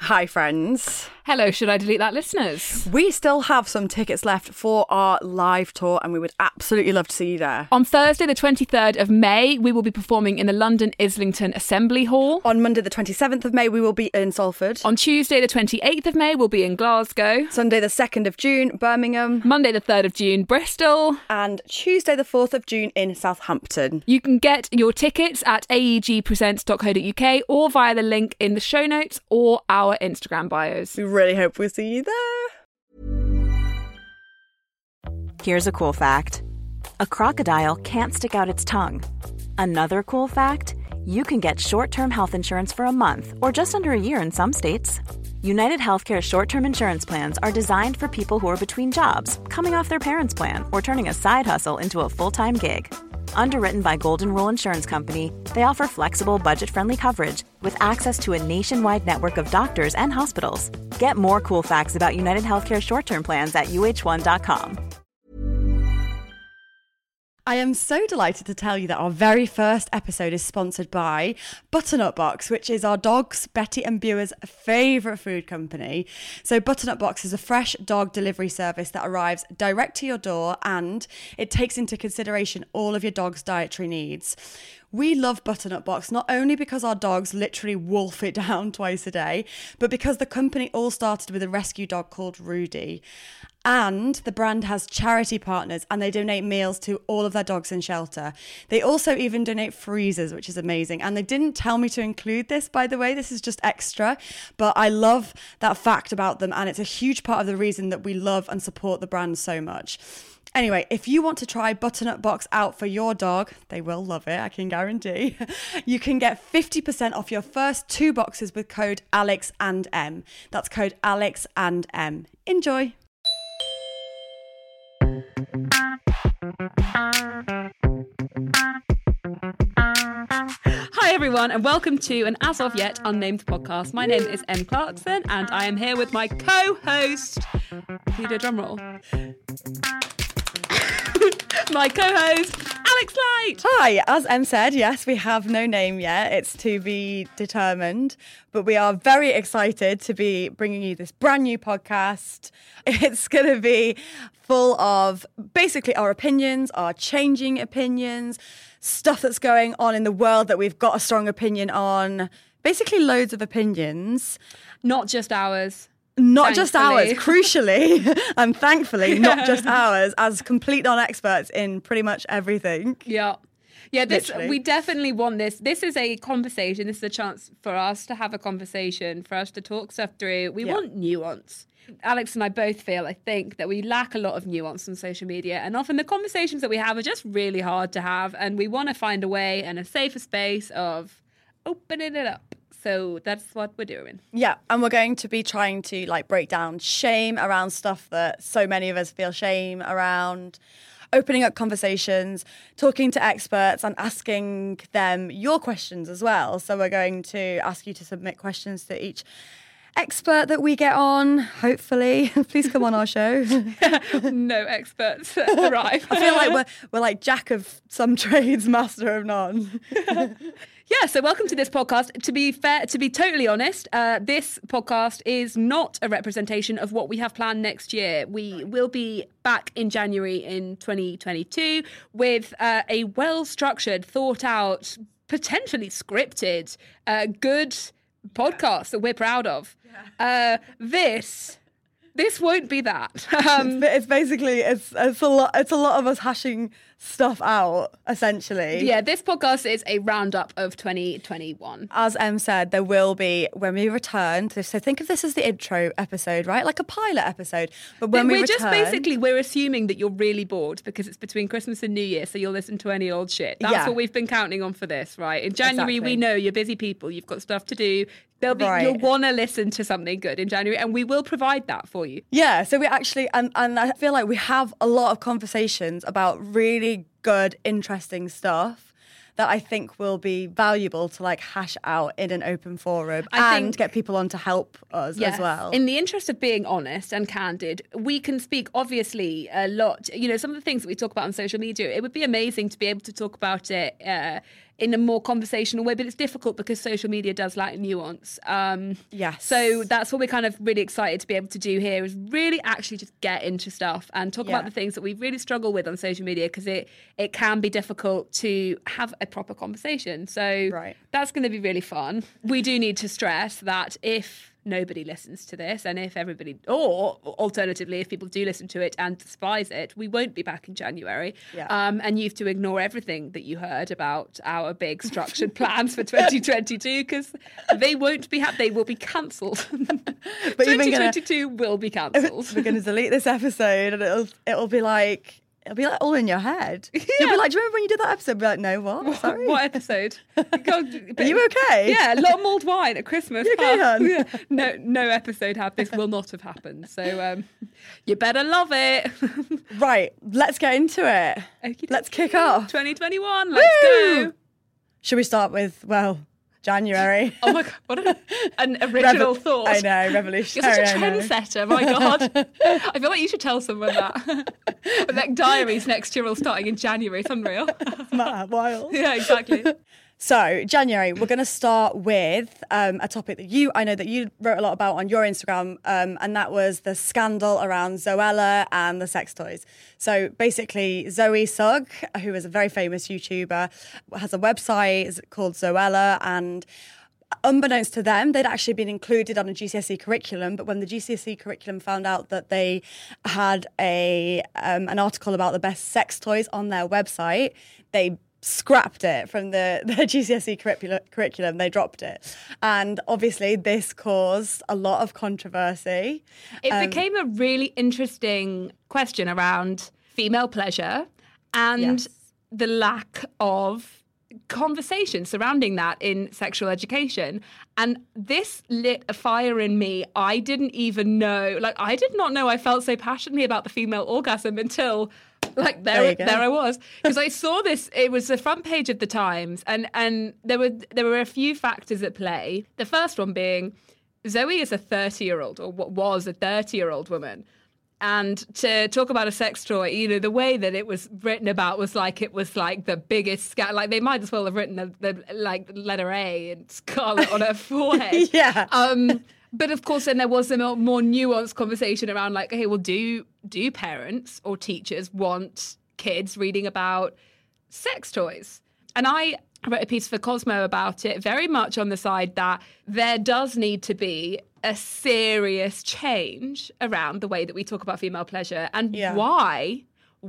Hi, friends. Hello, should I delete that, listeners? We still have some tickets left for our live tour and we would absolutely love to see you there. On Thursday, the 23rd of May, we will be performing in the London Islington Assembly Hall. On Monday, the 27th of May, we will be in Salford. On Tuesday, the 28th of May, we'll be in Glasgow. Sunday, the 2nd of June, Birmingham. Monday, the 3rd of June, Bristol. And Tuesday, the 4th of June in Southampton. You can get your tickets at aegpresents.co.uk or via the link in the show notes or our Instagram bios. We really hope we'll see you there. Here's a cool fact. A crocodile can't stick out its tongue. Another cool fact, you can get short-term health insurance for a month or just under a year in some states. United Healthcare short-term insurance plans are designed for people who are between jobs, coming off their parents' plan, or turning a side hustle into a full-time gig. Underwritten by Golden Rule Insurance Company, they offer flexible, budget-friendly coverage with access to a nationwide network of doctors and hospitals. Get more cool facts about United Healthcare short-term plans at uh1.com. I am so delighted to tell you that our very first episode is sponsored by Butternut Box, which is our dogs, Betty and Buer's favourite food company. So Butternut Box is a fresh dog delivery service that arrives direct to your door and it takes into consideration all of your dog's dietary needs. We love Butternut Box not only because our dogs literally wolf it down twice a day, but because the company all started with a rescue dog called Rudy. And the brand has charity partners and they donate meals to all of their dogs in shelter. They also even donate freezers, which is amazing. And they didn't tell me to include this, by the way. This is just extra. But I love that fact about them. And it's a huge part of the reason that we love and support the brand so much. Anyway, if you want to try Butternut Box out for your dog, they will love it, I can guarantee. You can get 50% off your first 2 boxes with code ALEXandM. That's code ALEXandM. Enjoy. Hi everyone and welcome to an as of yet unnamed podcast. My name is Em Clarkson and I am here with my co-host. Can you do a drum roll? My co-host, Alex Light. Hi, as Em said, yes, we have no name yet. It's to be determined, but we are very excited to be bringing you this brand new podcast. It's going to be full of basically our opinions, our changing opinions, stuff that's going on in the world that we've got a strong opinion on, basically loads of opinions. Not just ours. Not just ours, crucially, and thankfully, not just ours, as complete non-experts in pretty much everything. Yeah. Yeah, we definitely want this. This is a conversation. This is a chance for us to have a conversation, for us to talk stuff through. We want nuance. Alex and I both feel, I think, that we lack a lot of nuance on social media. And often the conversations that we have are just really hard to have. And we want to find a way and a safer space of opening it up. So that's what we're doing. Yeah, and we're going to be trying to break down shame around stuff that so many of us feel shame around, opening up conversations, talking to experts and asking them your questions as well. So we're going to ask you to submit questions to each expert that we get on, hopefully. Please come on our show. No experts arrive. I feel like we're like jack of some trades, master of none. Yeah, so welcome to this podcast. To be fair, to be totally honest, this podcast is not a representation of what we have planned next year. We will be back in January in 2022 with a well-structured, thought-out, potentially scripted, good podcast that we're proud of. This won't be that. It's basically it's a lot of us hashing stuff out, essentially. Yeah, this podcast is a roundup of 2021. As Em said, there will be, when we return, so think of this as the intro episode, right? Like a pilot episode. But when we return... we're assuming that you're really bored because it's between Christmas and New Year, so you'll listen to any old shit. That's what we've been counting on for this, right? In January, we know you're busy people, you've got stuff to do. You'll want to listen to something good in January, and we will provide that for you. Yeah, so we actually, and I feel like we have a lot of conversations about really good, interesting stuff that I think will be valuable to hash out in an open forum and get people on to help us as well. In the interest of being honest and candid, we can speak obviously a lot. You know, some of the things that we talk about on social media, it would be amazing to be able to talk about it in a more conversational way, but it's difficult because social media does lack nuance. Yes. So that's what we're kind of really excited to be able to do here, is really actually just get into stuff and talk about the things that we really struggle with on social media, because it can be difficult to have a proper conversation. So that's going to be really fun. We do need to stress that if nobody listens to this, and if everybody, or alternatively, if people do listen to it and despise it, we won't be back in January. And you have to ignore everything that you heard about our big structured plans for 2022, because they won't be they will be cancelled. But 2022 will be cancelled. We're going to delete this episode, and it'll be like all in your head. You'll be like, do you remember when you did that episode? Be like, no, what? Sorry. What episode? God, are you okay? Yeah, a lot of mulled wine at Christmas. You okay, hon? No episode this will not have happened. So you better love it. Right, let's get into it. Let's kick off. 2021, let's go. Should we start with, January? Oh my God, what an original thought. I know, revolutionary. You're such a trendsetter, my God. I feel like you should tell someone that. Like diaries next year all starting in January. It's unreal. Mad, wild. Yeah, exactly. So, January, we're going to start with a topic that I know that you wrote a lot about on your Instagram, and that was the scandal around Zoella and the sex toys. So, basically, Zoe Sugg, who is a very famous YouTuber, has a website called Zoella, and unbeknownst to them, they'd actually been included on a GCSE curriculum, but when the GCSE curriculum found out that they had an article about the best sex toys on their website, they scrapped it from the GCSE curriculum. They dropped it. And obviously this caused a lot of controversy. It became a really interesting question around female pleasure and the lack of conversation surrounding that in sexual education. And this lit a fire in me. I didn't even know, I did not know I felt so passionately about the female orgasm until there I was, because I saw this. It was the front page of the Times, and there were a few factors at play. The first one being Zoe is a 30-year-old, or what was a 30-year-old woman, and to talk about a sex toy, the way that it was written about was like it was like the biggest scandal. Like they might as well have written the letter A in scarlet on her forehead. But of course, then there was a more nuanced conversation around okay, well, do parents or teachers want kids reading about sex toys? And I wrote a piece for Cosmo about it, very much on the side that there does need to be a serious change around the way that we talk about female pleasure. And why,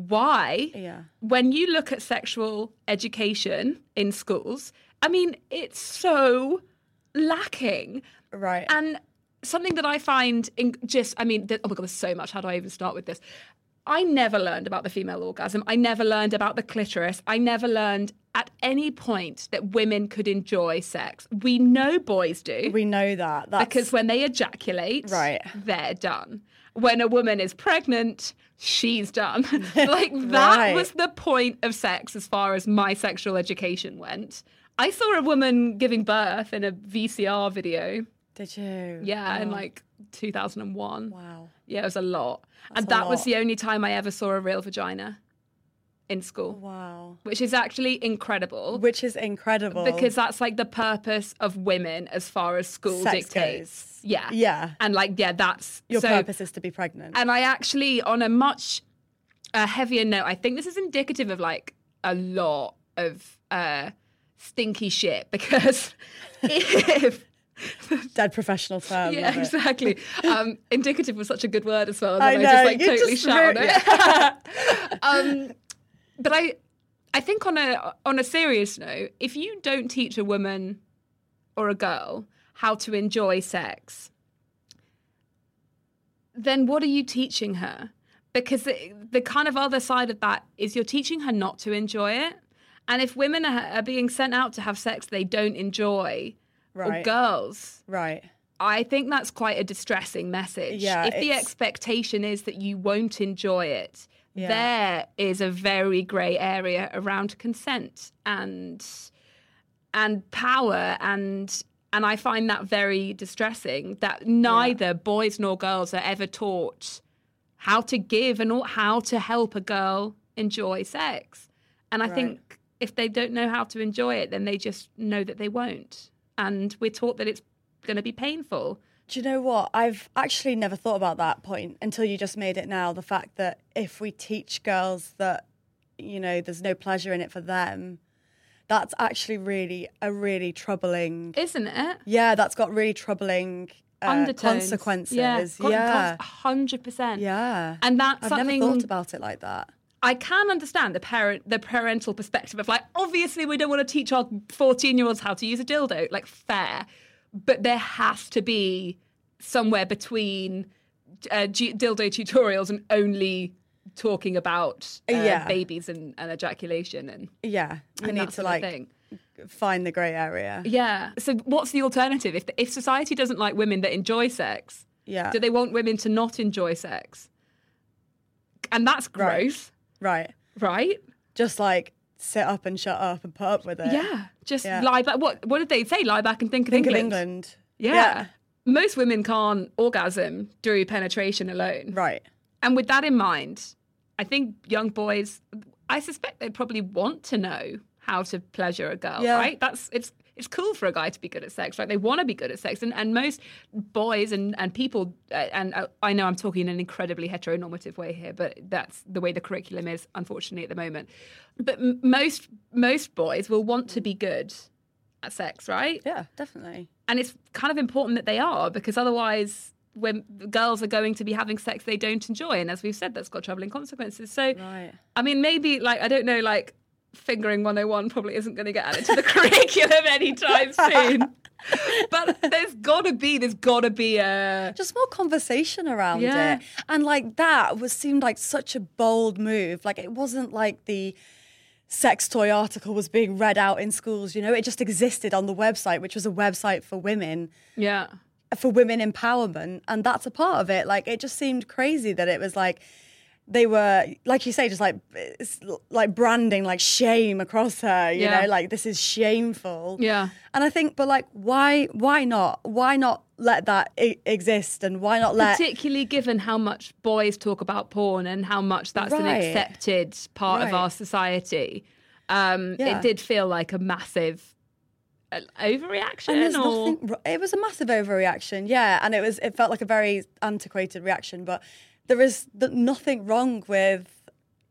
when you look at sexual education in schools, I mean, it's so lacking. Right. And something that I find oh my God, there's so much. How do I even start with this? I never learned about the female orgasm. I never learned about the clitoris. I never learned at any point that women could enjoy sex. We know boys do. We know that. Because when they ejaculate, they're done. When a woman is pregnant, she's done. That was the point of sex as far as my sexual education went. I saw a woman giving birth in a VCR video. Did you? Yeah, in 2001. Wow. Yeah, it was a lot. And that was the only time I ever saw a real vagina in school. Wow. Which is actually incredible. Because that's the purpose of women as far as school sex dictates. Goes. Yeah. Yeah. And that's... Your purpose is to be pregnant. And I actually, on a much heavier note, I think this is indicative of a lot of stinky shit, because if... Dead professional term. Yeah, exactly. Indicative was such a good word as well. I know. I just totally shout on it. But I think on a serious note, if you don't teach a woman or a girl how to enjoy sex, then what are you teaching her? Because the kind of other side of that is you're teaching her not to enjoy it. And if women are being sent out to have sex they don't enjoy, or girls. Right. I think that's quite a distressing message. Yeah, if the expectation is that you won't enjoy it, there is a very grey area around consent and power, and I find that very distressing, that neither boys nor girls are ever taught how to give and how to help a girl enjoy sex. And I think if they don't know how to enjoy it, then they just know that they won't. And we're taught that it's going to be painful. Do you know what? I've actually never thought about that point until you just made it now. The fact that if we teach girls that, there's no pleasure in it for them, that's actually really troubling. Isn't it? Yeah, that's got really troubling consequences. Yeah, 100%. Yeah. And that's I've never thought about it like that. I can understand the parental perspective of like, obviously we don't want to teach our 14-year-olds how to use a dildo, like fair. But there has to be somewhere between dildo tutorials and only talking about babies and ejaculation. And you need to find the grey area. Yeah. So what's the alternative? If society doesn't like women that enjoy sex, do they want women to not enjoy sex? And that's gross. Right. Just sit up and shut up and put up with it. Yeah. Just lie back. What did they say? Lie back and think of England. Yeah. Most women can't orgasm through penetration alone. Right. And with that in mind, I think young boys, I suspect they probably want to know how to pleasure a girl, right? It's cool for a guy to be good at sex, right? They want to be good at sex. And most boys and people, and I know I'm talking in an incredibly heteronormative way here, but that's the way the curriculum is, unfortunately, at the moment. But most boys will want to be good at sex, right? Yeah, definitely. And it's kind of important that they are, because otherwise when girls are going to be having sex they don't enjoy. And as we've said, that's got troubling consequences. So, I mean, maybe, I don't know, Fingering 101 probably isn't going to get added to the curriculum anytime soon. But there's got to be just more conversation around it. And that seemed like such a bold move. It wasn't like the sex toy article was being read out in schools, it just existed on the website, which was a website for women. Yeah. For women empowerment. And that's a part of it. It just seemed crazy that it was they were, like you say, just branding shame across her, you know, this is shameful. Yeah. And I think, but why not? Why not let that exist, and why not let... Particularly given how much boys talk about porn and how much that's an accepted part of our society. It did feel like a massive overreaction. It was a massive overreaction, yeah. And it felt like a very antiquated reaction, but... There is nothing wrong with,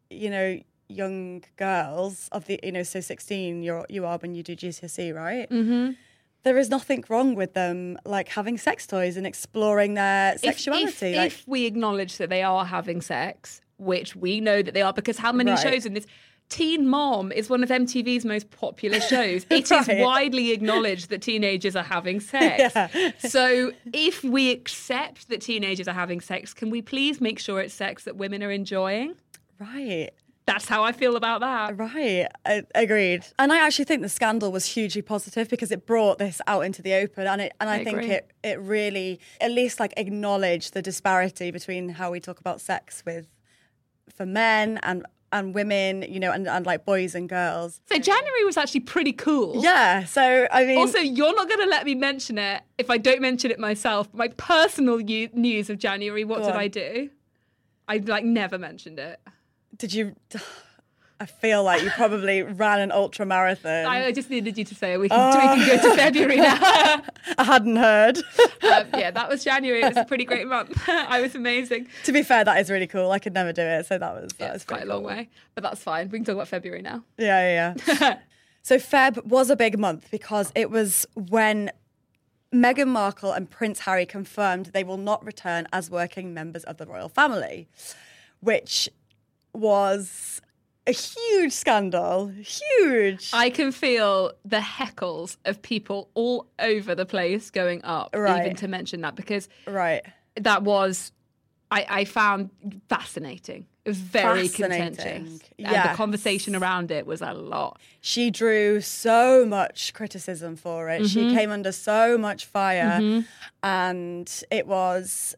young girls of the, so 16 you are when you do GCSE, right? Mm-hmm. There is nothing wrong with them, having sex toys and exploring their sexuality. If we acknowledge that they are having sex, which we know that they are, because how many shows in this... Teen Mom is one of MTV's most popular shows. It is widely acknowledged that teenagers are having sex. Yeah. So if we accept that teenagers are having sex, can we please make sure it's sex that women are enjoying? Right. That's how I feel about that. Right. Agreed. And I actually think the scandal was hugely positive because it brought this out into the open, and I think it really at least acknowledged the disparity between how we talk about sex for men and women, and boys and girls. So January was actually pretty cool. Yeah, so I mean... Also, you're not going to let me mention it if I don't mention it myself. My personal news of January, what did I do? I never mentioned it. Did you... I feel like you probably ran an ultra marathon. I just needed you to say we can go to February now. I hadn't heard. That was January. It was a pretty great month. I was amazing. To be fair, that is really cool. I could never do it, so that was quite a long way. But that's fine. We can talk about February now. Yeah. So Feb was a big month because it was when Meghan Markle and Prince Harry confirmed they will not return as working members of the royal family, which was... a huge scandal. Huge. I can feel the heckles of people all over the place going up, even to mention that, because that was, I found fascinating. It was very contentious. Yes. And the conversation around it was a lot. She drew so much criticism for it. Mm-hmm. She came under so much fire. And it was,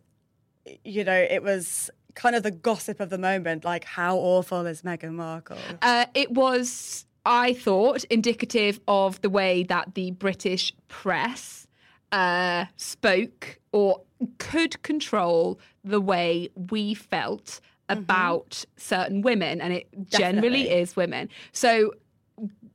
it was... kind of the gossip of the moment, how awful is Meghan Markle? It was, I thought, indicative of the way that the British press spoke or could control the way we felt about certain women, and it generally is women. So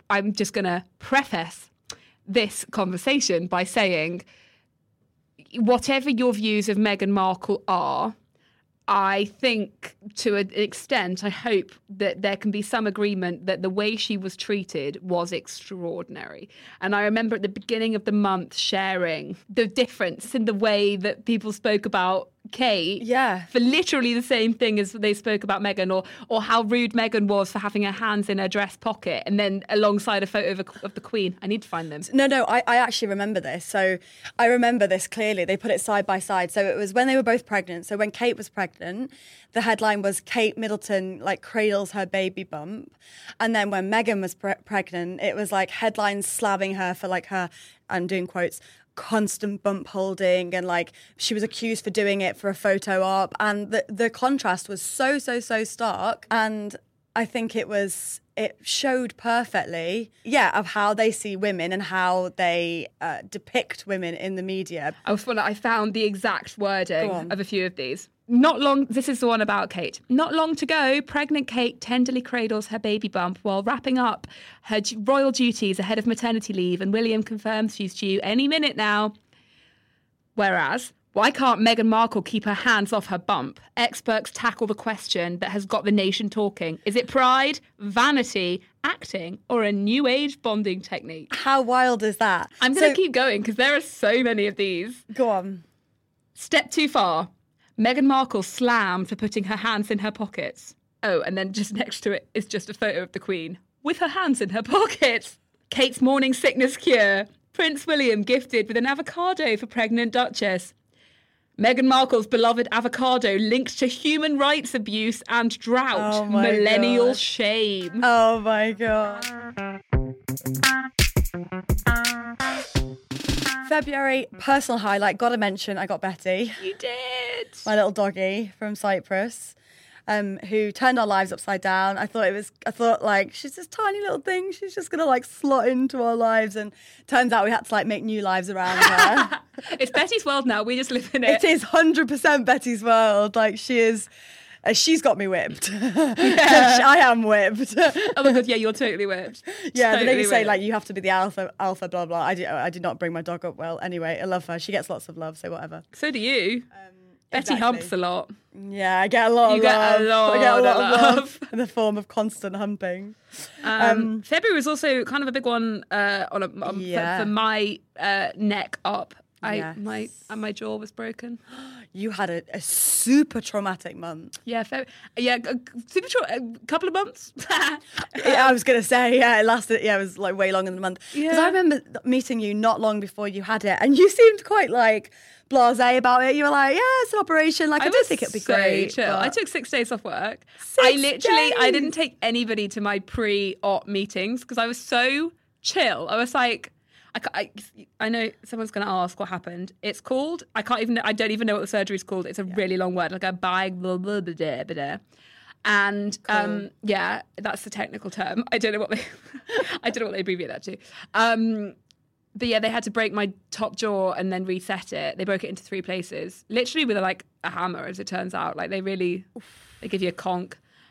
I'm just going to preface this conversation by saying, whatever your views of Meghan Markle are, I think to an extent, I hope that there can be some agreement that the way she was treated was extraordinary. And I remember at the beginning of the month sharing the difference in the way that people spoke about Kate for literally the same thing as they spoke about Meghan, or how rude Meghan was for having her hands in her dress pocket, and then alongside a photo of the Queen. I need to find them. No, I actually remember this. So I remember this clearly. They put it side by side. So it was when they were both pregnant. So when Kate was pregnant, the headline was Kate Middleton like cradles her baby bump. And then when Meghan was pregnant, it was like headlines slabbing her for like her, I'm doing quotes, constant bump holding, and like she was accused for doing it for a photo op, and the contrast was so stark, and I think it showed perfectly of how they see women and how they depict women in the media. I found the exact wording of a few of these. Not long, this is the one about Kate. Not long to go, pregnant Kate tenderly cradles her baby bump while wrapping up her royal duties ahead of maternity leave, and William confirms she's due any minute now. Whereas, why can't Meghan Markle keep her hands off her bump? Experts tackle the question that has got the nation talking. Is it pride, vanity, acting, or a new age bonding technique? How wild is that? I'm going to keep going because there are so many of these. Go on. Step too far. Meghan Markle slammed for putting her hands in her pockets. Oh, and then just next to it is just a photo of the Queen with her hands in her pockets. Kate's morning sickness cure. Prince William gifted with an avocado for pregnant Duchess. Meghan Markle's beloved avocado linked to human rights abuse and drought. Oh my Millennial God. shame. Oh my God. February, personal highlight, gotta mention, I got Betty. You did. My little doggy from Cyprus, who turned our lives upside down. I thought like, she's this tiny little thing. She's just gonna like slot into our lives. And turns out we had to like make new lives around her. It's Betty's world now. We just live in it. It is 100% Betty's world. Like she is... she's got me whipped. Yeah. I am whipped. Oh my God, yeah, you're totally whipped. Yeah, totally they say whipped. like you have to be the alpha, blah, blah. I did not bring my dog up well. Anyway, I love her. She gets lots of love, so whatever. So do you. Betty Exactly. humps a lot. Yeah, I get a lot of love. I get a lot of love in the form of constant humping. February was also kind of a big one for my neck up. My jaw was broken. You had a super traumatic month. Yeah, super short, a couple of months. I was going to say, it lasted, it was like way longer than a month. Because I remember meeting you not long before you had it, and you seemed quite like blasé about it. You were like, yeah, it's an operation. Like, I don't think it'd be great. Chill. I took 6 days off work. I didn't take anybody to my pre-op meetings because I was so chill. I was like, I know someone's going to ask what happened. It's called, I don't even know what the surgery's called. It's a really long word, like a blah, blah, blah, blah, blah. And cool. That's the technical term. I don't know what they abbreviate that to. But yeah, they had to break my top jaw and then reset it. They broke it into 3 places, literally with a hammer, as it turns out. Like they give you a conk,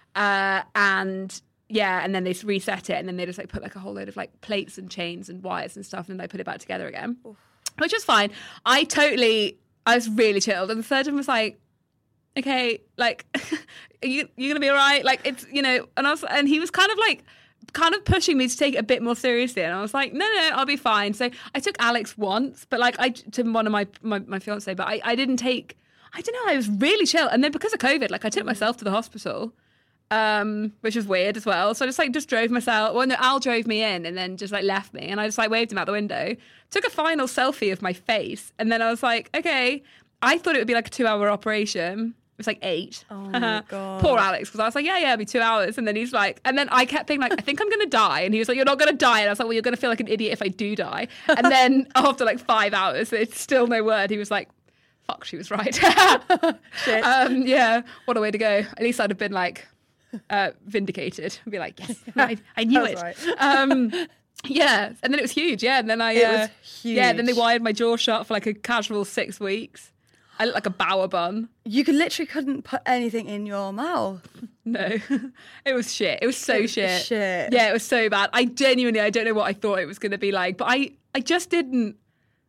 and then they reset it, and then they just put a whole load of plates and chains and wires and stuff, and then they put it back together again, which was fine. I was really chilled, and the surgeon was like, "Okay, are you gonna be all right?" And he was kind of pushing me to take it a bit more seriously, and I was like, no, I'll be fine. So I took Alex once, but to one of my fiance, but I didn't take. I don't know. I was really chill, and then because of COVID, I took myself to the hospital. Which was weird as well. So I just drove myself. Well, no, Al drove me in and then just left me, and I just waved him out the window. Took a final selfie of my face, and then I was like, okay. I thought it would be a 2-hour operation. It was 8. Oh my God. Poor Alex, because I was like, yeah, it'll be 2 hours. And then he's like, and then I kept thinking I think I'm going to die. And he was like, you're not going to die. And I was like, well, you're going to feel like an idiot if I do die. And then after 5 hours, it's still no word. He was like, fuck, she was right. Shit. Yeah, what a way to go. At least I'd have been vindicated. I'd be like, yes, I knew it. Right. Yeah, and then it was huge. Yeah, and then it was huge. Yeah, then they wired my jaw shut for a casual 6 weeks. I look like a Bauer bun. You couldn't put anything in your mouth. No, it was shit. It was so shit. Yeah, it was so bad. I don't know what I thought it was going to be like, but I just didn't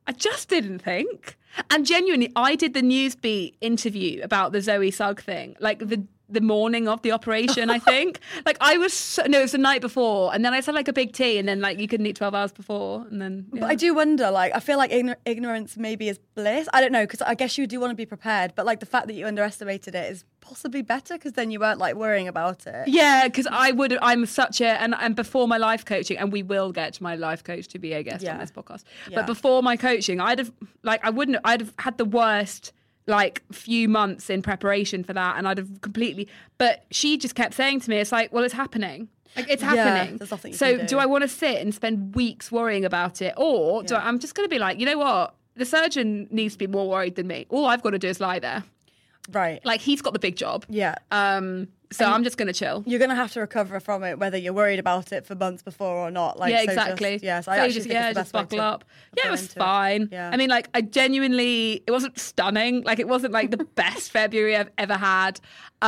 think. And genuinely, I did the Newsbeat interview about the Zoe Sugg thing, like the morning of the operation, I think. Like it was the night before, and then I just had like a big tea, and then like you couldn't eat 12 hours before, and then. Yeah. But I do wonder, like, I feel like ignorance maybe is bliss. I don't know, because I guess you do want to be prepared, but like the fact that you underestimated it is possibly better, because then you weren't like worrying about it. Yeah, because I'm such a and before my life coaching, and we will get my life coach to be a guest on this podcast. Yeah. But before my coaching, I'd have had the worst like few months in preparation for that, and I'd have completely. But she just kept saying to me, "It's like, well, it's happening. Like it's happening. There's nothing you so can do I want to sit and spend weeks worrying about it, or I'm just going to be like, you know what? The surgeon needs to be more worried than me. All I've got to do is lie there. Right. Like he's got the big job. Yeah. So I'm just going to chill. You're going to have to recover from it, whether you're worried about it for months before or not. Like, yeah, exactly. So I actually think it's the best way buckle up. Yeah, it was fine. Yeah. I mean, like, it wasn't stunning. Like, it wasn't like the best February I've ever had.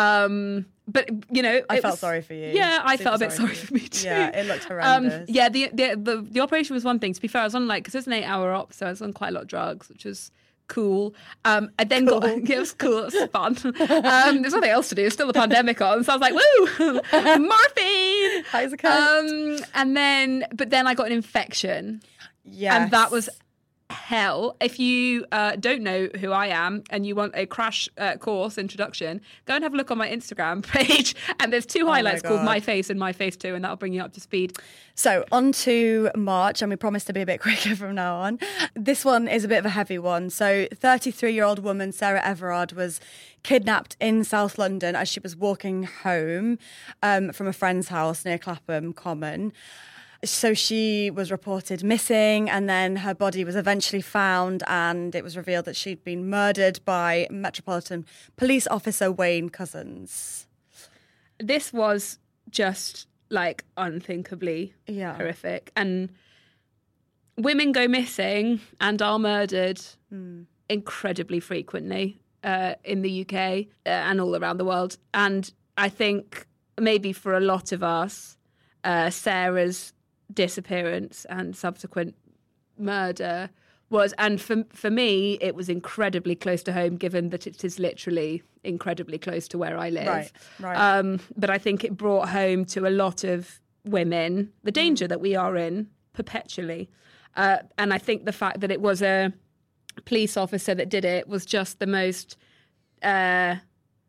But you know, I felt sorry for you. Yeah, I felt a bit sorry for me too. Yeah, it looked horrendous. Yeah, the operation was one thing. To be fair, I was on because it was an 8-hour op, so I was on quite a lot of drugs, which was cool. I then got it was cool. It was fun. There's nothing else to do. It's still the pandemic on, so I was like, woo, morphine. How's it going? But then I got an infection. Yes. And that was hell. If you don't know who I am and you want a crash course introduction, go and have a look on my Instagram page, and there's 2 highlights called My Face and My Face 2, and that'll bring you up to speed. So on to March, and we promise to be a bit quicker from now on. This one is a bit of a heavy one. So 33-year-old woman Sarah Everard was kidnapped in South London as she was walking home from a friend's house near Clapham Common. So she was reported missing, and then her body was eventually found, and it was revealed that she'd been murdered by Metropolitan Police Officer Wayne Couzens. This was just like unthinkably horrific. And women go missing and are murdered incredibly frequently in the UK and all around the world. And I think maybe for a lot of us, Sarah's disappearance and subsequent murder was, and for me, it was incredibly close to home, given that it is literally incredibly close to where I live. Right. But I think it brought home to a lot of women the danger that we are in perpetually. And I think the fact that it was a police officer that did it was just the most... I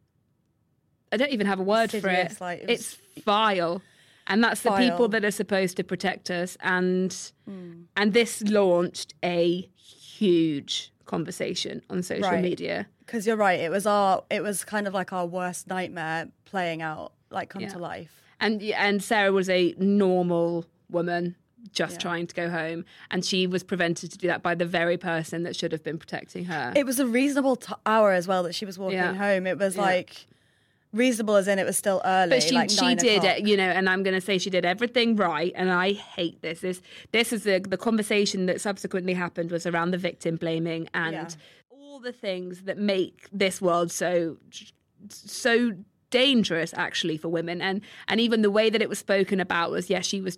don't even have a word for it. It's vile. And that's the people that are supposed to protect us. And this launched a huge conversation on social media. Because you're right, it was kind of like our worst nightmare playing out, like come to life. And Sarah was a normal woman just trying to go home, and she was prevented to do that by the very person that should have been protecting her. It was a reasonable hour as well that she was walking home. It was like... reasonable as in it was still early, but she did it, you know, and I'm going to say she did everything right. And I hate this. This is the conversation that subsequently happened was around the victim blaming and all the things that make this world so dangerous actually for women. And even the way that it was spoken about was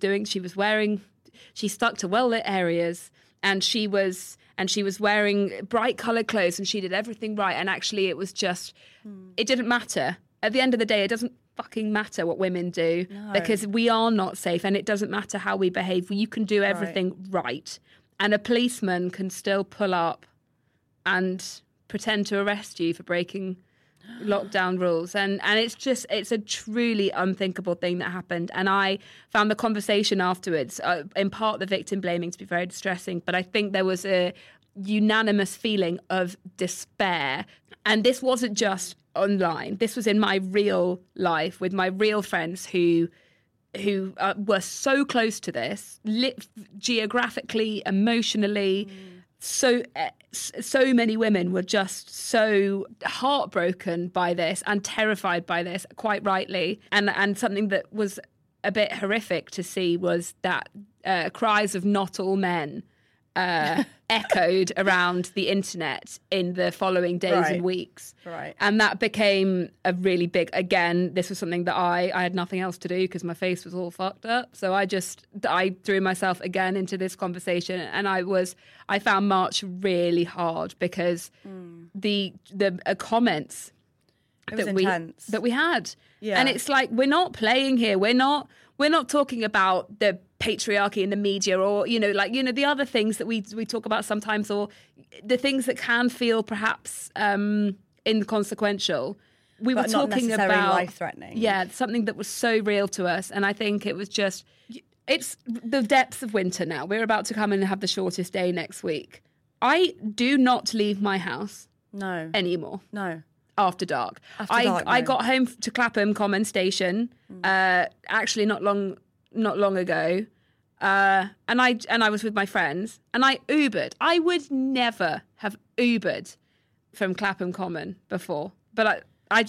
she stuck to well-lit areas, and she was wearing bright coloured clothes, and she did everything right. And actually it was just it didn't matter. At the end of the day, it doesn't fucking matter what women do because we are not safe, and it doesn't matter how we behave. You can do everything right. And a policeman can still pull up and pretend to arrest you for breaking lockdown rules. And it's a truly unthinkable thing that happened. And I found the conversation afterwards, in part the victim blaming, to be very distressing. But I think there was a unanimous feeling of despair. And this wasn't just online. This was in my real life with my real friends who were so close to this, geographically, emotionally. So many women were just so heartbroken by this and terrified by this, quite rightly. And something that was a bit horrific to see was that cries of "not all men" echoed around the internet in the following days and weeks. Right. And that became a really big, again, this was something that I had nothing else to do because my face was all fucked up. So I threw myself again into this conversation, and I found March really hard because the comments that we had. Yeah. And it's like, we're not playing here. We're not talking about the patriarchy in the media, or the other things that we talk about sometimes, or the things that can feel perhaps inconsequential. We were talking about life-threatening. Yeah, something that was so real to us, and I think it was just, it's the depths of winter now. We're about to come and have the shortest day next week. I do not leave my house anymore. No. After dark. I got home to Clapham Common Station actually not long ago, and I was with my friends, and I Ubered. I would never have Ubered from Clapham Common before, but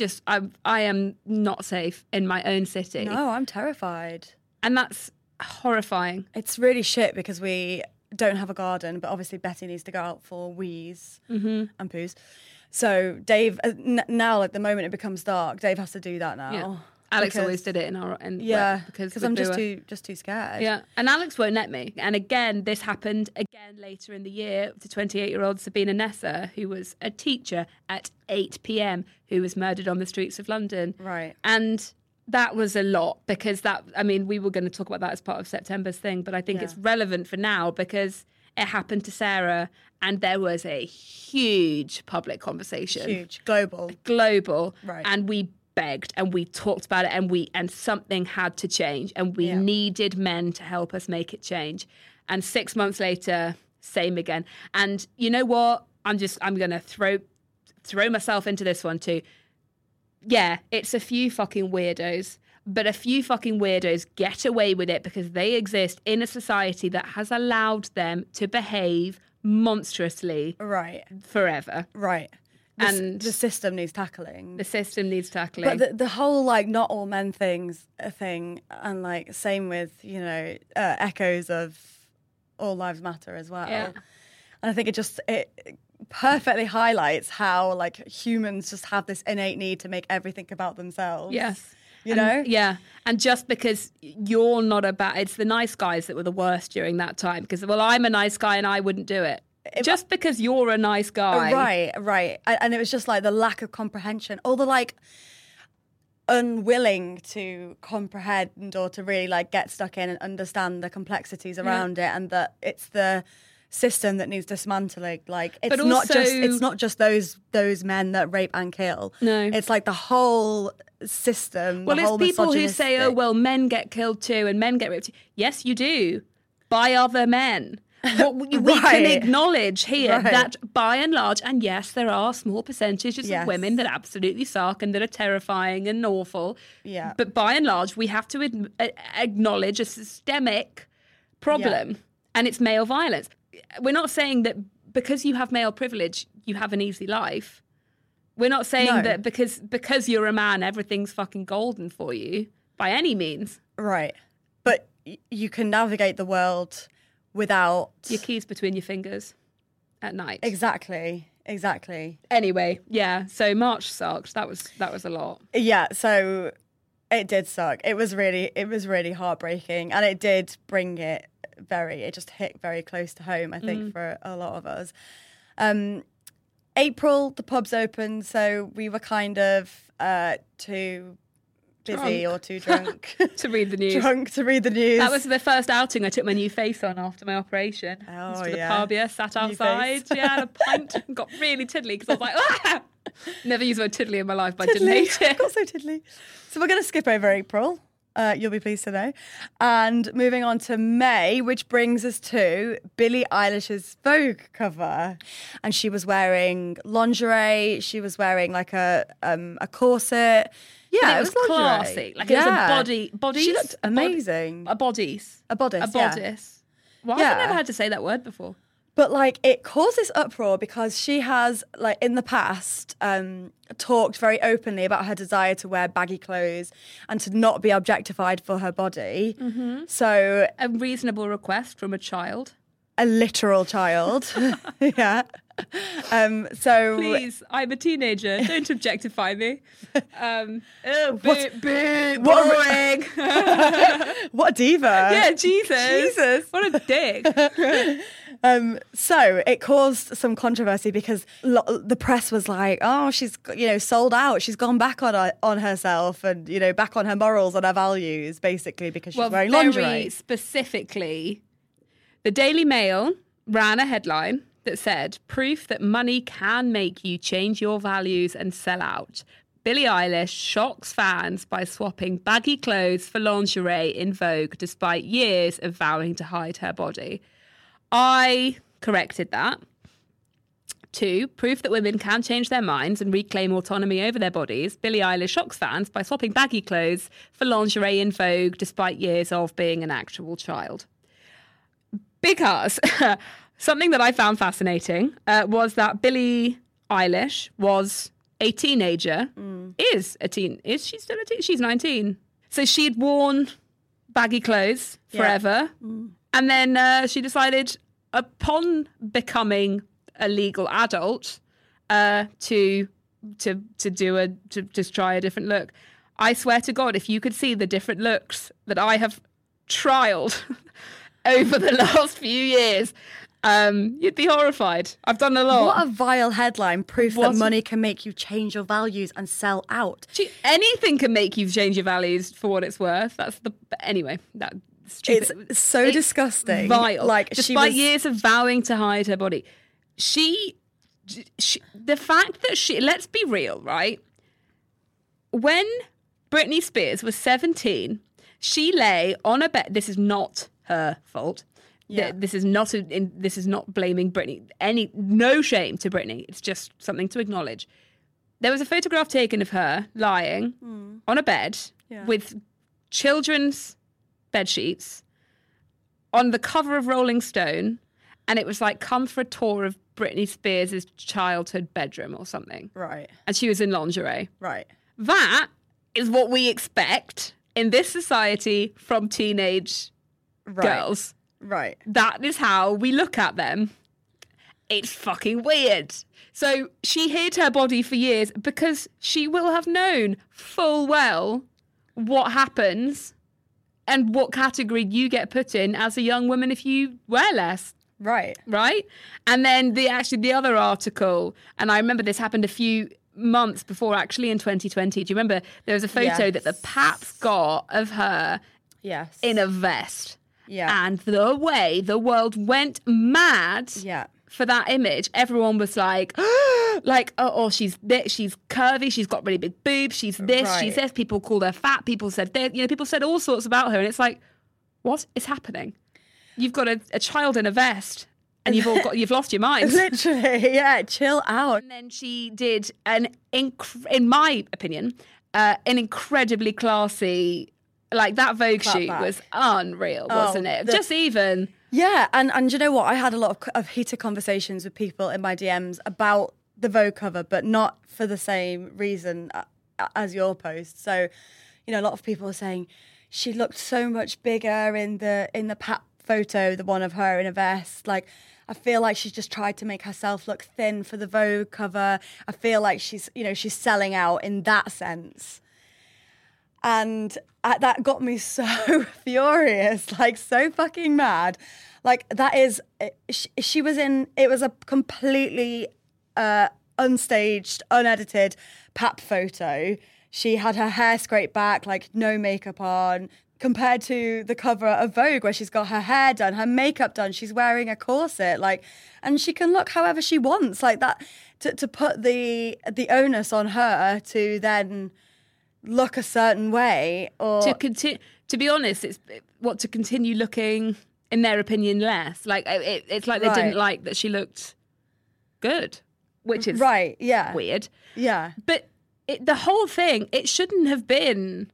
I am not safe in my own city. No, I'm terrified, and that's horrifying. It's really shit because we don't have a garden, but obviously Betty needs to go out for wees and poos. So Dave, now at the moment it becomes dark, Dave has to do that now. Yeah. Alex always did it because I'm just too scared. Yeah, and Alex won't let me. And again, this happened again later in the year to 28-year-old Sabina Nessa, who was a teacher at 8 p.m, who was murdered on the streets of London. Right. And that was a lot because we were going to talk about that as part of September's thing, but I think it's relevant for now because it happened to Sarah, and there was a huge public conversation. Huge. Global. Right. And we begged and we talked about it, and something had to change, and we needed men to help us make it change. And 6 months later, same again. And you know what? I'm going to throw myself into this one too. Yeah, it's a few fucking weirdos. But a few fucking weirdos get away with it because they exist in a society that has allowed them to behave monstrously forever. Right. And the system needs tackling. But the whole, not all men thing, and, same with, echoes of All Lives Matter as well. Yeah. And I think it perfectly highlights how, humans just have this innate need to make everything about themselves. Yes. You know? Yeah. And just because you're not it's the nice guys that were the worst during that time. Because, I'm a nice guy and I wouldn't do it. Just because you're a nice guy. Right. And it was just the lack of comprehension. All the unwilling to comprehend or to really get stuck in and understand the complexities around it, and that it's the system that needs dismantling. It's not just those men that rape and kill. No. It's the whole system. Well, it's people who say, men get killed too and men get raped too. Yes, you do. By other men. We can acknowledge here that by and large, and yes, there are small percentages of women that absolutely suck and that are terrifying and awful. Yeah. But by and large, we have to acknowledge a systemic problem, and it's male violence. We're not saying that because you have male privilege, you have an easy life. We're not saying that because you're a man, everything's fucking golden for you by any means. Right. But you can navigate the world without your keys between your fingers at night. Exactly. Anyway, so March sucked. That was a lot. Yeah, so it did suck. It was really heartbreaking, and it did bring it just hit very close to home, I think, for a lot of us. April, the pubs opened, so we were kind of too busy or too drunk to read the news. That was the first outing I took my new face on after my operation. Oh, to the pub, sat outside, had a pint, and got really tiddly because I was like, ah! Never used the word tiddly in my life, but I didn't hate it. Got so tiddly. So we're going to skip over April. You'll be pleased to know. And moving on to May, which brings us to Billie Eilish's Vogue cover. And she was wearing lingerie. She was wearing a corset. Yeah, it was classy. It was a bodice. She looked amazing. A bodice. A bodice. Well, I've never had to say that word before. But it causes uproar because she has in the past talked very openly about her desire to wear baggy clothes and to not be objectified for her body. Mm-hmm. So a reasonable request from a child. a literal child. Yeah. So please, I'm a teenager. Don't objectify me. Boring. What a diva. Yeah, Jesus. What a dick. So it caused some controversy because the press was like, oh, she's, sold out. She's gone back on herself and, back on her morals and her values, basically, because she's wearing lingerie. Very specifically, the Daily Mail ran a headline that said, proof that money can make you change your values and sell out. Billie Eilish shocks fans by swapping baggy clothes for lingerie in Vogue despite years of vowing to hide her body. I corrected that. 2, proof that women can change their minds and reclaim autonomy over their bodies. Billie Eilish shocks fans by swapping baggy clothes for lingerie in Vogue despite years of being an actual child. Because something that I found fascinating was that Billie Eilish was a teenager. Is she still a teen? She's 19. So she'd worn baggy clothes forever. Yeah. And then she decided, upon becoming a legal adult, to just try a different look. I swear to God, if you could see the different looks that I have trialed over the last few years, you'd be horrified. I've done a lot. What a vile headline. Proof that money can make you change your values and sell out. Anything can make you change your values for what it's worth. Anyway, that. Stupid. It's so disgusting. Vile. Despite years of vowing to hide her body. The fact that let's be real, right? When Britney Spears was 17, she lay on a bed. This is not her fault. Yeah. This is not blaming Britney. No shame to Britney. It's just something to acknowledge. There was a photograph taken of her lying on a bed with children's bed sheets on the cover of Rolling Stone, and it was like, come for a tour of Britney Spears' childhood bedroom or something. Right. And she was in lingerie. Right. That is what we expect in this society from teenage girls. Right. That is how we look at them. It's fucking weird. So she hid her body for years because she will have known full well what happens and what category you get put in as a young woman if you wear less. Right. Right? And then the other article, and I remember this happened a few months before, actually in 2020. Do you remember there was a photo that the Paps got of her in a vest? Yeah. And the way the world went mad for that image, everyone was like, she's curvy, she's got really big boobs, she's this, she's this. People called her fat. People said people said all sorts about her, and it's like, what is happening? You've got a child in a vest, and you've lost your mind. Literally, chill out. And then she did in my opinion, an incredibly classy. Like, that Vogue shoot was unreal, wasn't it? Just even. Yeah, and you know what? I had a lot of heated conversations with people in my DMs about the Vogue cover, but not for the same reason as your post. So, a lot of people were saying she looked so much bigger in the Pat photo, the one of her in a vest. Like, I feel like she's just tried to make herself look thin for the Vogue cover. I feel like she's selling out in that sense. And that got me so furious, like so fucking mad. Like, that is, she was in, it was a completely unstaged, unedited Pap photo. She had her hair scraped back, like no makeup on, compared to the cover of Vogue where she's got her hair done, her makeup done, she's wearing a corset, like, and she can look however she wants, like that, to put the onus on her to then look a certain way, or to be honest, it's to continue looking, in their opinion, less. Like, it's like they didn't like that she looked good, which is weird. Yeah, but the whole thing, it shouldn't have been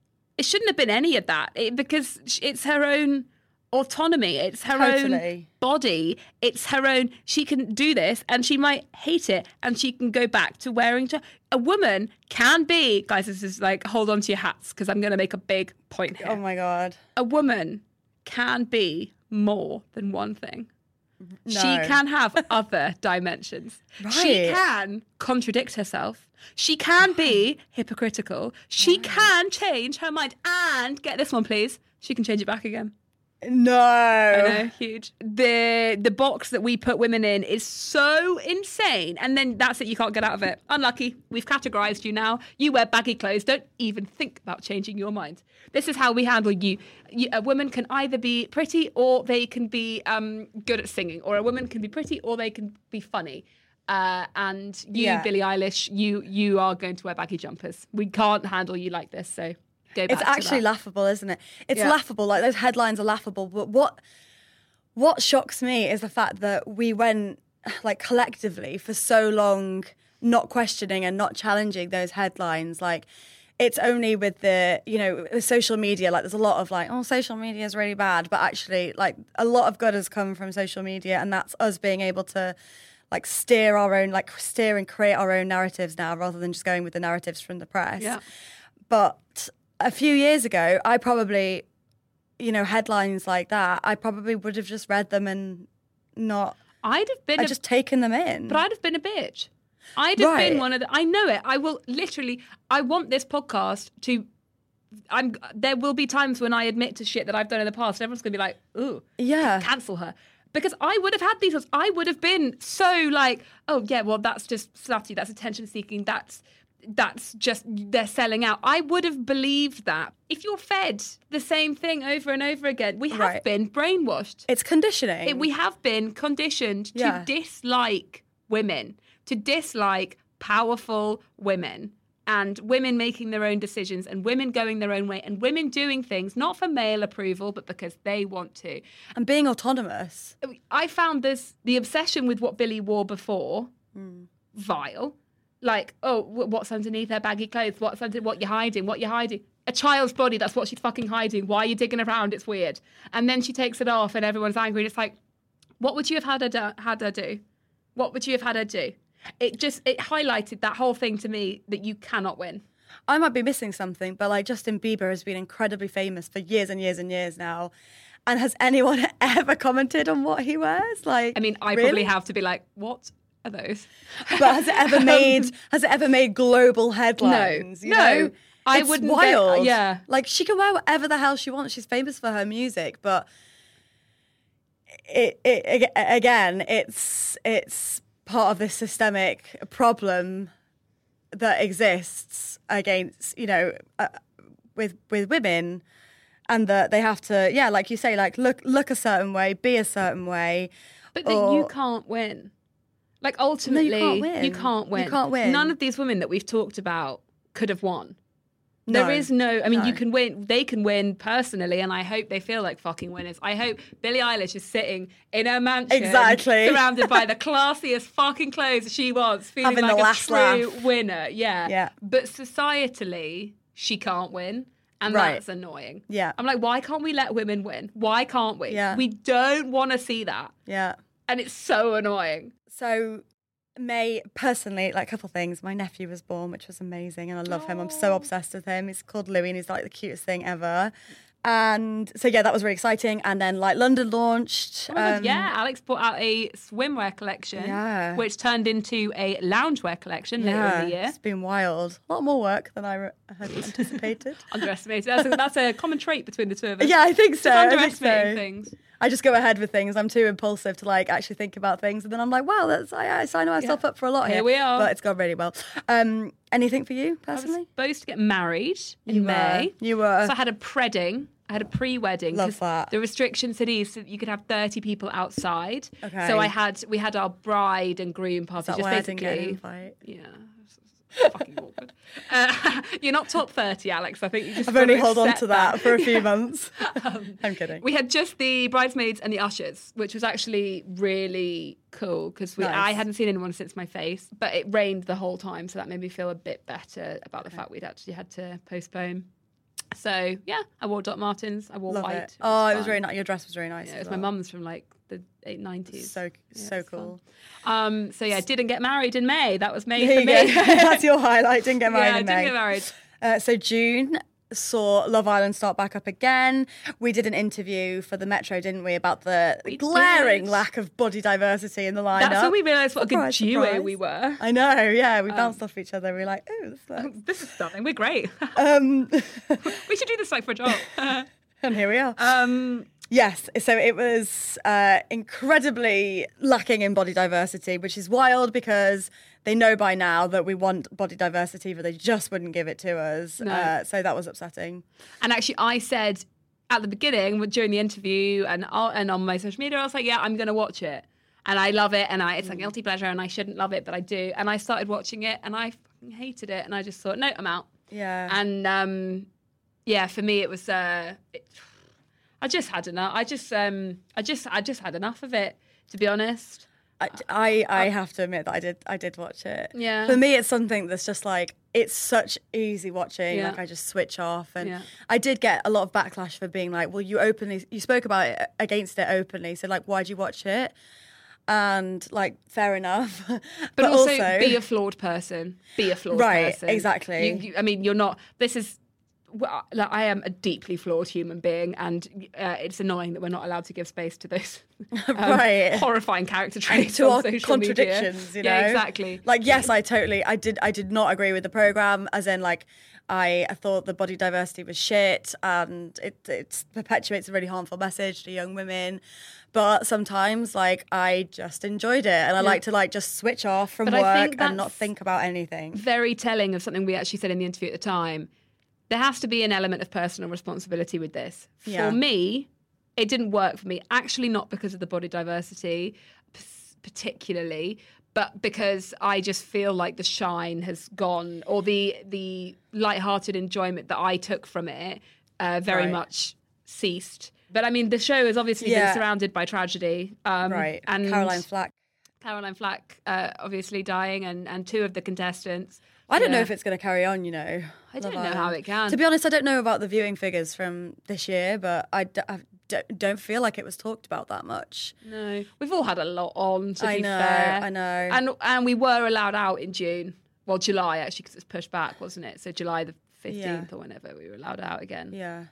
any of that, because it's her own autonomy, it's her own body, it's her own. She can do this, and she might hate it, and she can go back to wearing. A woman can be, guys, this is like, hold on to your hats, because I'm going to make a big point here. Oh my God. A woman can be more than one thing. She can have other dimensions. Right. She can contradict herself. She can be hypocritical. She can change her mind. And get this one, please. She can change it back again. No. I know, huge. The box that we put women in is so insane. And then that's it, you can't get out of it. Unlucky. We've categorised you now. You wear baggy clothes. Don't even think about changing your mind. This is how we handle you. A woman can either be pretty or they can be good at singing. Or a woman can be pretty or they can be funny. And you, Billie Eilish, you are going to wear baggy jumpers. We can't handle you like this, so... It's actually laughable, isn't it? It's laughable. Like, those headlines are laughable. But what shocks me is the fact that we went, like, collectively for so long not questioning and not challenging those headlines. Like, it's only with the, with social media, like, there's a lot of like, oh, social media is really bad. But actually, like, a lot of good has come from social media, and that's us being able to, like, steer and create our own narratives now, rather than just going with the narratives from the press. Yeah. But a few years ago, I probably, headlines like that, I probably would have just read them and not... I'd just taken them in. But I'd have been a bitch. I'd have been one of the... I know it. I will literally... I want this podcast to... There will be times when I admit to shit that I've done in the past, and everyone's going to be like, ooh, cancel her. Because I would have had these thoughts. I would have been so like, oh, yeah, well, that's just slutty. That's attention-seeking. That's just, they're selling out. I would have believed that. If you're fed the same thing over and over again, we have been brainwashed. It's conditioning. We have been conditioned to dislike women, to dislike powerful women, and women making their own decisions, and women going their own way, and women doing things not for male approval, but because they want to. And being autonomous. I found the obsession with what Billie wore before, vile. Like, oh, what's underneath her baggy clothes? What you're hiding? What you're hiding? A child's body, that's what she's fucking hiding. Why are you digging around? It's weird. And then she takes it off and everyone's angry. And it's like, what would you have had her do? What would you have had her do? It highlighted that whole thing to me, that you cannot win. I might be missing something, but like, Justin Bieber has been incredibly famous for years and years and years now. And has anyone ever commented on what he wears? Like, I mean, I probably have to be like, what are those? But has it ever made global headlines? No. I wouldn't. Wild. Like, she can wear whatever the hell she wants. She's famous for her music, but it's part of this systemic problem that exists against, with women, and that they have to, like you say, like look a certain way, be a certain way, but that you can't win. Like, ultimately, you can't win. None of these women that we've talked about could have won. No. There is no... I mean, you can win. They can win personally, and I hope they feel like fucking winners. I hope Billie Eilish is sitting in her mansion... Exactly. ...surrounded by the classiest fucking clothes she wants, feeling having like a true winner. Yeah. But societally, she can't win. And that's annoying. Yeah. I'm like, why can't we let women win? Why can't we? Yeah. We don't want to see that. Yeah. And it's so annoying. So, May, personally, like, a couple things. My nephew was born, which was amazing, and I love him. I'm so obsessed with him. He's called Louis, and he's like the cutest thing ever. And so, that was really exciting. And then, like, London launched. Oh my God, Alex brought out a swimwear collection, which turned into a loungewear collection later in the year. It's been wild. A lot more work than I had anticipated. Underestimated. That's a common trait between the two of us. Yeah, I think so. Just underestimating things. I just go ahead with things. I'm too impulsive to like actually think about things, and then I'm like, wow, I sign myself up for a lot here. Here we are. But it's gone really well. Anything for you personally? I was supposed to get married in May. You were. So I had a predding. I had a pre-wedding. Love that. The restrictions had eased, so you could have 30 people outside. Okay. So we had our bride and groom party. Is that just why basically. I didn't get an invite? Yeah. Fucking awkward. You're not top 30, Alex. I think you just. I've only held on to that for a few months. I'm kidding. We had just the bridesmaids and the ushers, which was actually really cool because I hadn't seen anyone since my face, but it rained the whole time, so that made me feel a bit better about the fact we'd actually had to postpone. So yeah, I wore Doc Martens. I wore white. It was really nice. Your dress was very nice. Yeah, it was my mum's from like the 90s. So cool. So yeah, didn't get married in May. That was May for me. That's your highlight. Didn't get married in May. Didn't get married. So June, saw Love Island start back up again. We did an interview for the Metro, didn't we, about the glaring lack of body diversity in the lineup. That's when we realised what a good duo we were. I know, yeah. We bounced off each other. We were like, oh, this is stunning. We're great. We should do this like for a job. And here we are. Yes, so it was incredibly lacking in body diversity, which is wild because they know by now that we want body diversity, but they just wouldn't give it to us. No. So that was upsetting. And actually, I said at the beginning, during the interview and on my social media, I was like, yeah, I'm going to watch it. And I love it, and it's a guilty pleasure, and I shouldn't love it, but I do. And I started watching it, and I fucking hated it, and I just thought, no, I'm out. Yeah. And for me, it was... I just had enough. I just had enough of it, to be honest. I have to admit that I did watch it. Yeah. For me, it's something that's just like, it's such easy watching. Yeah. Like I just switch off, and I did get a lot of backlash for being like, well, you spoke about it against it openly, so like, why'd you watch it? And like, fair enough. but also be a flawed person. Be a flawed person. Right. Exactly. I mean, you're not. This is. Well, I am a deeply flawed human being, and it's annoying that we're not allowed to give space to those horrifying character traits to on our social contradictions. Media. You know, yeah, exactly. Like, yes, I did not agree with the program, as in like I thought the body diversity was shit, and it perpetuates a really harmful message to young women. But sometimes, like, I just enjoyed it, and I like to like just switch off from work and not think about anything. Very telling of something we actually said in the interview at the time. There has to be an element of personal responsibility with this. For me, it didn't work for me. Actually, not because of the body diversity particularly, but because I just feel like the shine has gone, or the lighthearted enjoyment that I took from it very much ceased. But I mean, the show has obviously been surrounded by tragedy. Right, and Caroline Flack obviously dying, and two of the contestants. I don't know if it's going to carry on, you know. I don't know how it can. To be honest, I don't know about the viewing figures from this year, but I don't feel like it was talked about that much. No. We've all had a lot on, to be fair. I know. And we were allowed out in June. Well, July, actually, because it's pushed back, wasn't it? So July the 15th or whenever we were allowed out again. Yeah.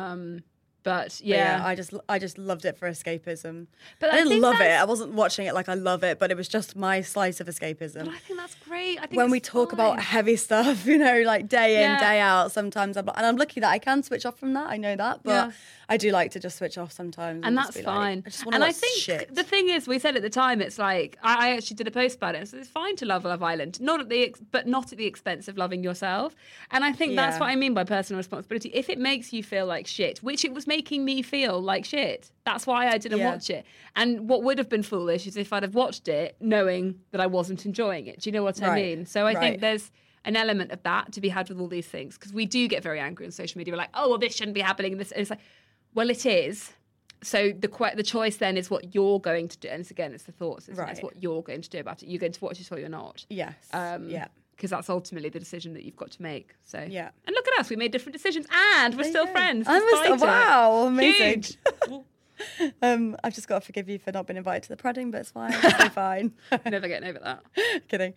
But I just loved it for escapism. But I didn't love it. I wasn't watching it like I love it, but it was just my slice of escapism. But I think that's great. I think when we talk about heavy stuff, you know, like day in, day out, sometimes I'm lucky that I can switch off from that. I know that, but I do like to just switch off sometimes. And that's fine. Like, I just want to watch shit. The thing is, we said at the time, it's like, I actually did a post about it. So it's fine to love Love Island, but not at the expense of loving yourself. And I think that's what I mean by personal responsibility. If it makes you feel like shit, which it was making me feel like shit, that's why I didn't watch it. And what would have been foolish is if I'd have watched it knowing that I wasn't enjoying it. Do you know what I mean? So I think there's an element of that to be had with all these things, because we do get very angry on social media. We're like, oh, well, this shouldn't be happening. And it's like, well, it is. So the choice then is what you're going to do. And it's the thoughts. It's what you're going to do about it. You're going to watch it or you're not. Yes. Because that's ultimately the decision that you've got to make. So yeah. And look at us. We made different decisions and we're still friends. Wow, amazing. Huge. I've just got to forgive you for not being invited to the Pradding, but it's fine. It's fine. Never getting over that. Kidding.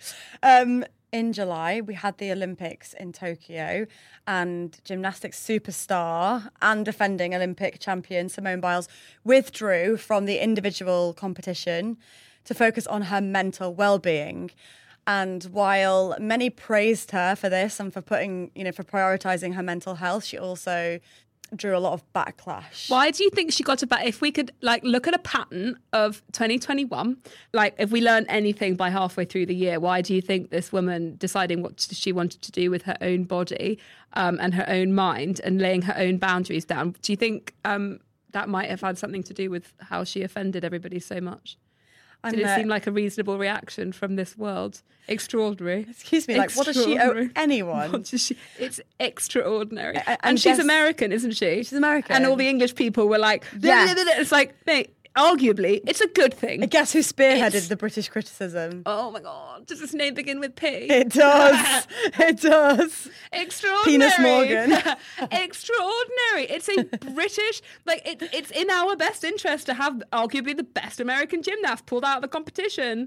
In July, we had the Olympics in Tokyo, and gymnastics superstar and defending Olympic champion Simone Biles withdrew from the individual competition to focus on her mental well-being. And while many praised her for this and for for prioritising her mental health, she also drew a lot of backlash. Why do you think she got if we could look at a pattern of 2021, if we learn anything by halfway through the year, why do you think this woman deciding what she wanted to do with her own body and her own mind and laying her own boundaries down, do you think that might have had something to do with how she offended everybody so much? Did it seem like a reasonable reaction from this world? Extraordinary. Excuse me, what does she owe anyone? It's extraordinary. And she's American, isn't she? She's American. And all the English people were like, it's like, mate, arguably, it's a good thing. Guess who spearheaded the British criticism? Oh my God, does his name begin with P? It does. It does. Extraordinary. Penis Morgan. Extraordinary. It's a British, it's in our best interest to have arguably the best American gymnast pulled out of the competition.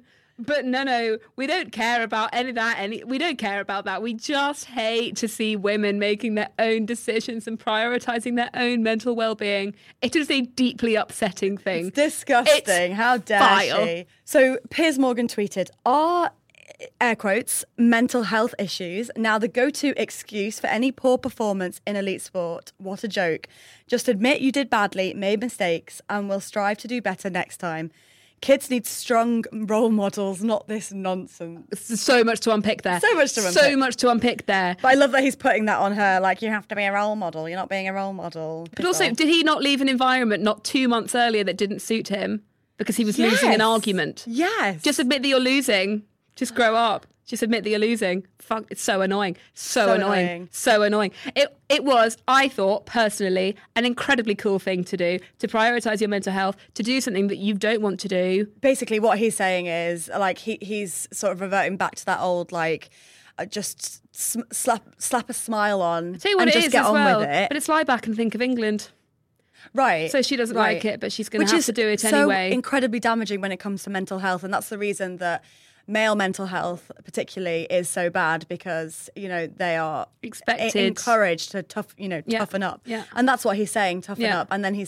But no, we don't care about any of that. We don't care about that. We just hate to see women making their own decisions and prioritising their own mental well-being. It is a deeply upsetting thing. It's disgusting. How dare she? So Piers Morgan tweeted, "Are, air quotes, mental health issues now the go-to excuse for any poor performance in elite sport? What a joke. Just admit you did badly, made mistakes, and will strive to do better next time. Kids need strong role models, not this nonsense." So much to unpick there. So much to unpick there. But I love that he's putting that on her, like, you have to be a role model. You're not being a role model. But also, did he not leave an environment not 2 months earlier that didn't suit him because he was losing an argument? Yes. Just admit that you're losing. Just grow up. Just admit that you're losing. Fuck, it's so annoying. So annoying. It was, I thought, personally, an incredibly cool thing to do, to prioritise your mental health, to do something that you don't want to do. Basically, what he's saying is, like, he's sort of reverting back to that old, like, just slap a smile on Tell you what and it just is get as on well, with it. But it's lie back and think of England. Right. So she doesn't like it, but she's going to have to do it anyway. So incredibly damaging when it comes to mental health, and that's the reason that male mental health particularly is so bad, because, you know, they are encouraged to toughen up. Yeah. And that's what he's saying, toughen up. And then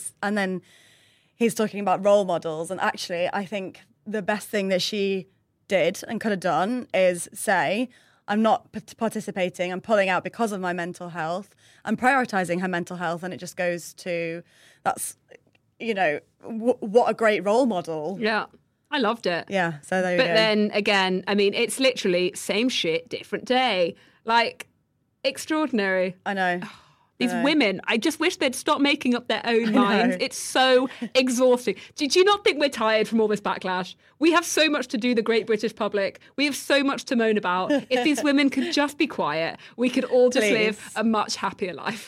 he's talking about role models, and actually I think the best thing that she did and could have done is say, I'm not participating, I'm pulling out because of my mental health. I'm prioritising her mental health, and it just goes to, that's, you know, what a great role model. Yeah. I loved it. Yeah, so there you go. But then again, I mean, it's literally same shit, different day. Like, extraordinary. I know. These women, I just wish they'd stop making up their own minds. It's so exhausting. Do you not think we're tired from all this backlash? We have so much to do, the great British public. We have so much to moan about. If these women could just be quiet, we could all just live a much happier life.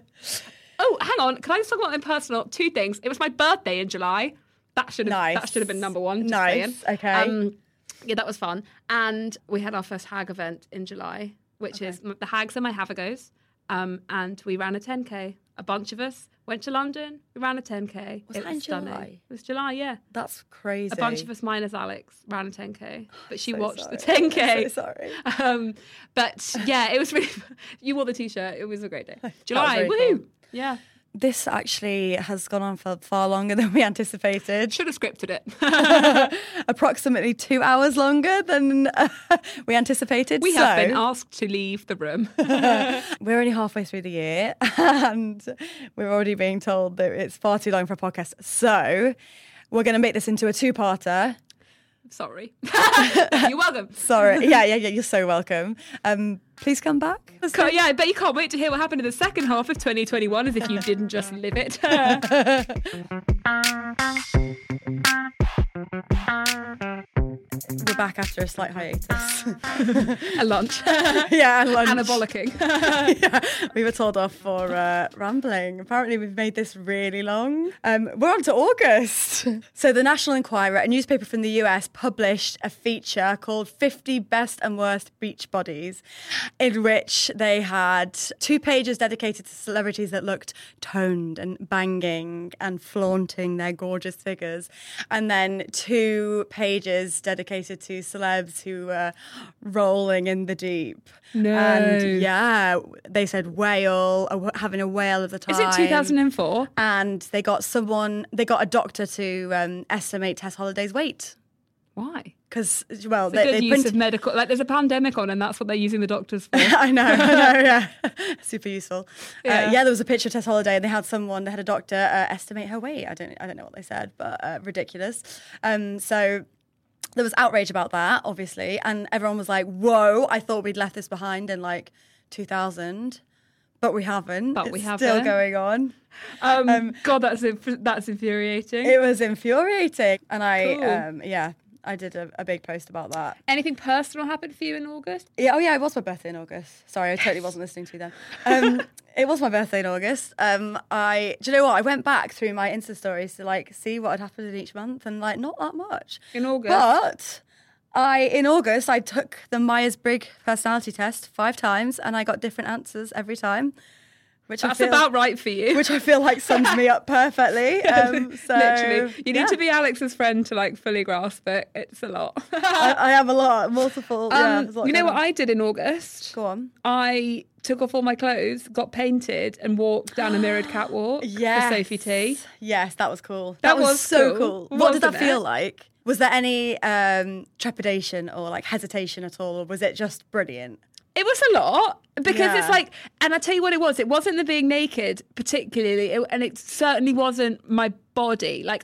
Oh, hang on. Can I just talk about my personal? 2 things. It was my birthday in July. That should have been number one. Nice. Okay. Yeah, that was fun. And we had our first hag event in July, which is the hags are my Havagos. And we ran a 10K. A bunch of us went to London. We ran a 10K. Was that in stunning. July? It was July, yeah. That's crazy. A bunch of us minus Alex ran a 10K, but she watched the 10K. I'm so sorry. But yeah, it was really. You wore the t-shirt. It was a great day. July, woo! Cool. Yeah. This actually has gone on for far longer than we anticipated. Should have scripted it. Approximately 2 hours longer than we anticipated. We have been asked to leave the room. We're only halfway through the year, and we're already being told that it's far too long for a podcast. So we're going to make this into a 2-parter. Sorry. You're welcome. Sorry. Yeah, you're so welcome. Please come back. Yeah, I bet you can't wait to hear what happened in the second half of 2021 as if you didn't just live it. We're back after a slight hiatus. A lunch. Yeah, a lunch. Anabolicking. Yeah, we were told off for rambling. Apparently we've made this really long. We're on to August. So the National Enquirer, a newspaper from the US, published a feature called 50 Best and Worst Beach Bodies, in which they had 2 pages dedicated to celebrities that looked toned and banging and flaunting their gorgeous figures, and then 2 pages dedicated to celebs who were rolling in the deep. No. And yeah, they said whale, having a whale of the time. Is it 2004? And they got a doctor to estimate Tess Holliday's weight. Why? Because, well, it's a good use of medical. Like, there's a pandemic on, and that's what they're using the doctors for. I know, yeah, super useful. Yeah. There was a picture of Tess Holliday, and they had a doctor estimate her weight. I don't know what they said, but ridiculous. So there was outrage about that, obviously, and everyone was like, "Whoa! I thought we'd left this behind in like 2000." But we haven't. It's still going on. God, that's infuriating. It was infuriating, and I did a big post about that. Anything personal happened for you in August? Yeah, it was my birthday in August. Sorry, I totally wasn't listening to you then. It was my birthday in August. Do you know what? I went back through my Insta stories to like see what had happened in each month, and like not that much. In August? But in August, I took the Myers-Briggs personality test 5 times, and I got different answers every time. That's about right for you. Which I feel like sums me up perfectly. Literally. You need to be Alex's friend to like fully grasp it. It's a lot. I have a lot, multiple. You know what I did in August? Go on. I took off all my clothes, got painted and walked down a mirrored catwalk for Sophie T. Yes, that was cool. That was so cool. What did that feel like? Was there any trepidation or like hesitation at all, or was it just brilliant? It was a lot because it's like, and I tell you what it wasn't the being naked particularly, and it certainly wasn't my body. Like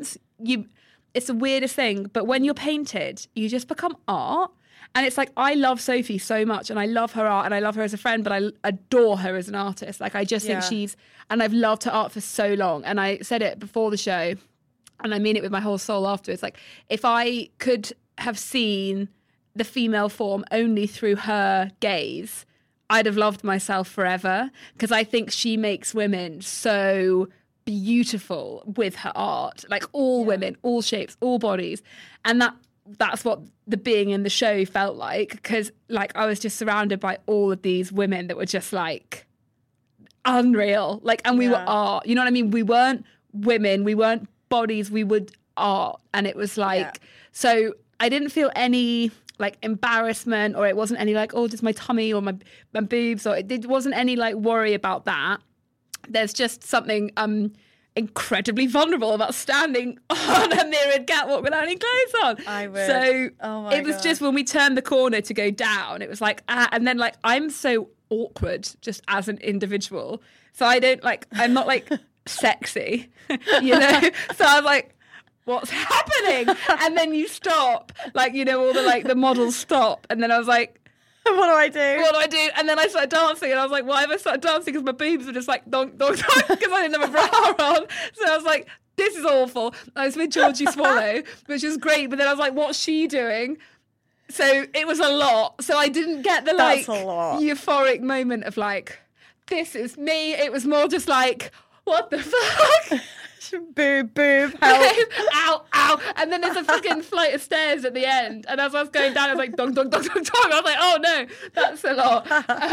it's the weirdest thing, but when you're painted, you just become art. And it's like, I love Sophie so much and I love her art and I love her as a friend, but I adore her as an artist. Like I just think and I've loved her art for so long. And I said it before the show and I mean it with my whole soul afterwards. Like if I could have seen the female form only through her gaze, I'd have loved myself forever, because I think she makes women so beautiful with her art, like all women, all shapes, all bodies. And that's what the being in the show felt like, because like I was just surrounded by all of these women that were just like unreal, like, and we were art, you know what I mean? We weren't women, we weren't bodies, we were art. And it was like, so I didn't feel any like embarrassment, or it wasn't any like, oh, just my tummy or my boobs, or it wasn't any like worry about that. There's just something incredibly vulnerable about standing on a mirrored catwalk without any clothes on. I would. So it was just when we turned the corner to go down, it was like, and then like I'm so awkward just as an individual. So I'm not like sexy, you know? So I was like, what's happening? And then you stop, like, you know, all the models stop. And then I was like, what do I do? What do I do? And then I started dancing, and I was like, why have I started dancing? Because my boobs were just like donk, donk, donk, because I didn't have a bra on. So I was like, this is awful. I was with Georgie Swallow, which was great, but then I was like, what's she doing? So it was a lot. So I didn't get the euphoric moment of like, this is me. It was more just like, what the fuck? Boob, help. Ow, ow. And then there's a fucking flight of stairs at the end. And as I was going down, I was like, dong, dong, dong, dong, dong. I was like, oh no, that's a lot.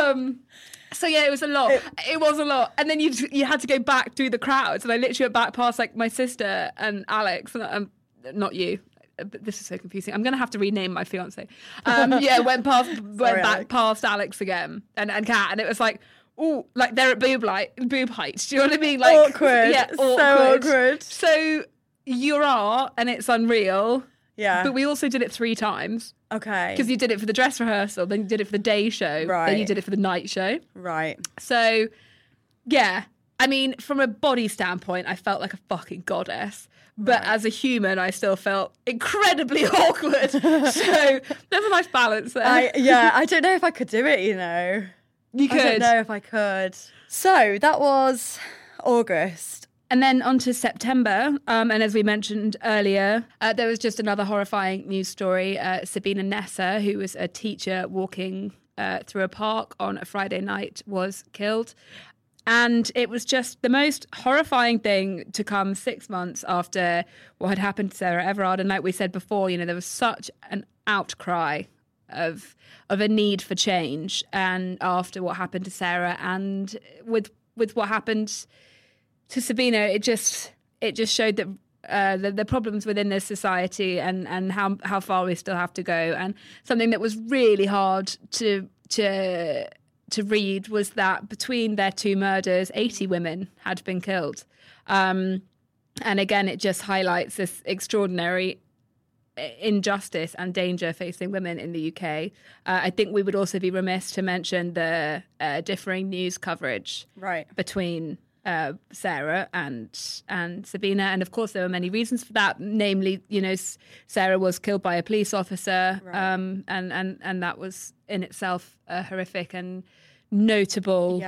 So yeah, it was a lot. It was a lot. And then you had to go back through the crowds. And I literally went back past like my sister and Alex, and not you. This is so confusing. I'm going to have to rename my fiance. Went back past Alex again and Kat. And it was like, oh, like they're at boob heights. Do you know what I mean? Like awkward. Yeah, awkward. So awkward. So you're art, and it's unreal. Yeah. But we also did it 3 times. Okay. Because you did it for the dress rehearsal, then you did it for the day show, then you did it for the night show. Right. So, yeah. I mean, from a body standpoint, I felt like a fucking goddess. But as a human, I still felt incredibly awkward. So there's a nice balance there. I don't know if I could do it, you know. You could. I don't know if I could. So that was August. And then on to September. And as we mentioned earlier, there was just another horrifying news story. Sabina Nessa, who was a teacher walking through a park on a Friday night, was killed. And it was just the most horrifying thing to come 6 months after what had happened to Sarah Everard. And like we said before, you know, there was such an outcry of a need for change, and after what happened to Sarah and with what happened to Sabina, it just showed that the problems within this society and how far we still have to go. And something that was really hard to read was that between their 2 murders, 80 women had been killed. And again, it just highlights this extraordinary injustice and danger facing women in the UK. I think we would also be remiss to mention the differing news coverage between Sarah and Sabina. And of course, there were many reasons for that. Namely, you know, Sarah was killed by a police officer, and that was in itself a horrific and notable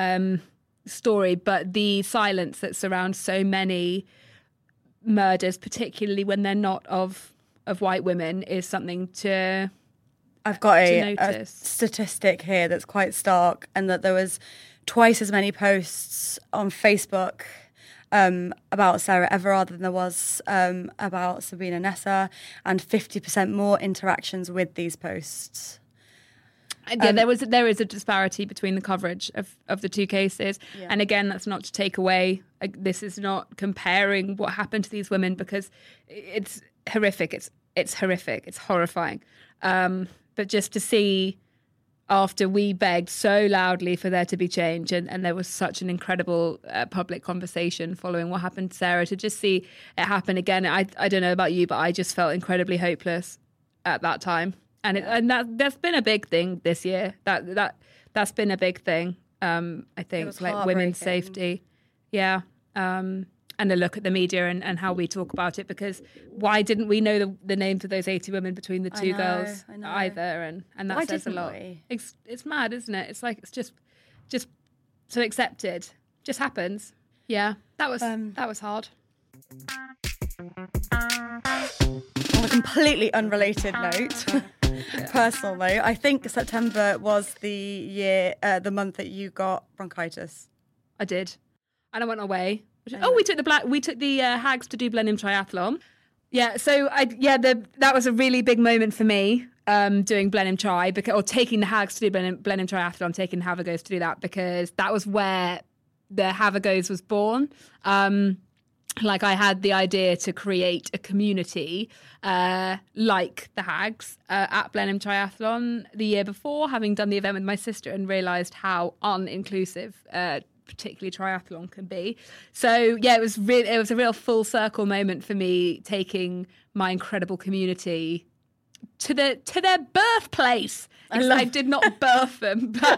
story. But the silence that surrounds so many murders, particularly when they're not of white women, is something to I've got a statistic here that's quite stark, and that there was twice as many posts on Facebook about Sarah Everard than there was about Sabina Nessa, and 50% more interactions with these posts. Yeah, there is a disparity between the coverage of the two cases. Yeah. And again, that's not to take away. This is not comparing what happened to these women, because it's horrific. It's horrific. It's horrifying. But just to see, after we begged so loudly for there to be change, and there was such an incredible public conversation following what happened to Sarah, to just see it happen again. I don't know about you, but I just felt incredibly hopeless at that time. And that's been a big thing this year. That's been a big thing. I think, like women's safety. Yeah. And a look at the media and how we talk about it, because why didn't we know the names of those 80 women between the two girls either? And that says a lot. It's mad, isn't it? It's like, it's just so accepted. Just happens. Yeah. That was hard. On a completely unrelated note, personal note, I think September was the month that you got bronchitis. I did, and I went away. We took the hags to do Blenheim Triathlon. Yeah, so that was a really big moment for me, doing Blenheim Tri, or taking the hags to do Blenheim Triathlon, taking the Havagos to do that, because that was where the Havagos was born. Like, I had the idea to create a community like the hags at Blenheim Triathlon the year before, having done the event with my sister, and realised how uninclusive particularly triathlon can be. So yeah, it was a real full circle moment for me, taking my incredible community to their birthplace. I did not birth them, but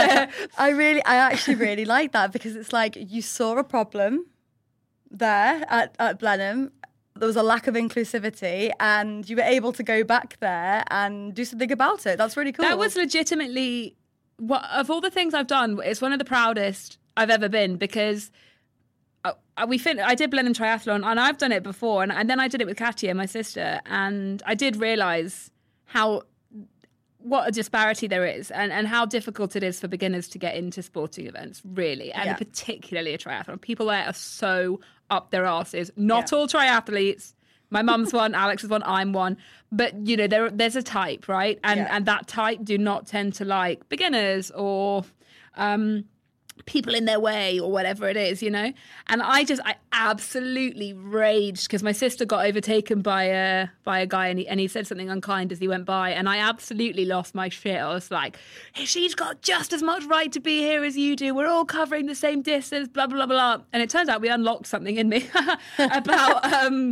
I actually really like that, because it's like you saw a problem there at Blenheim. There was a lack of inclusivity, and you were able to go back there and do something about it. That's really cool. That was legitimately, of all the things I've done, it's one of the proudest I've ever been, because I did Blenheim Triathlon, and I've done it before, and then I did it with Katia, my sister, and I did realise what a disparity there is, and how difficult it is for beginners to get into sporting events, really, and particularly a triathlon. People there are so up their arses. Not all triathletes. My mum's one, Alex is one, I'm one. But, there's a type, right? And that type do not tend to like beginners or people in their way or whatever it is, And I absolutely raged, because my sister got overtaken by a guy, and he said something unkind as he went by, and I absolutely lost my shit. I was like, hey, she's got just as much right to be here as you do. We're all covering the same distance, blah, blah, blah, blah. And it turns out we unlocked something in me about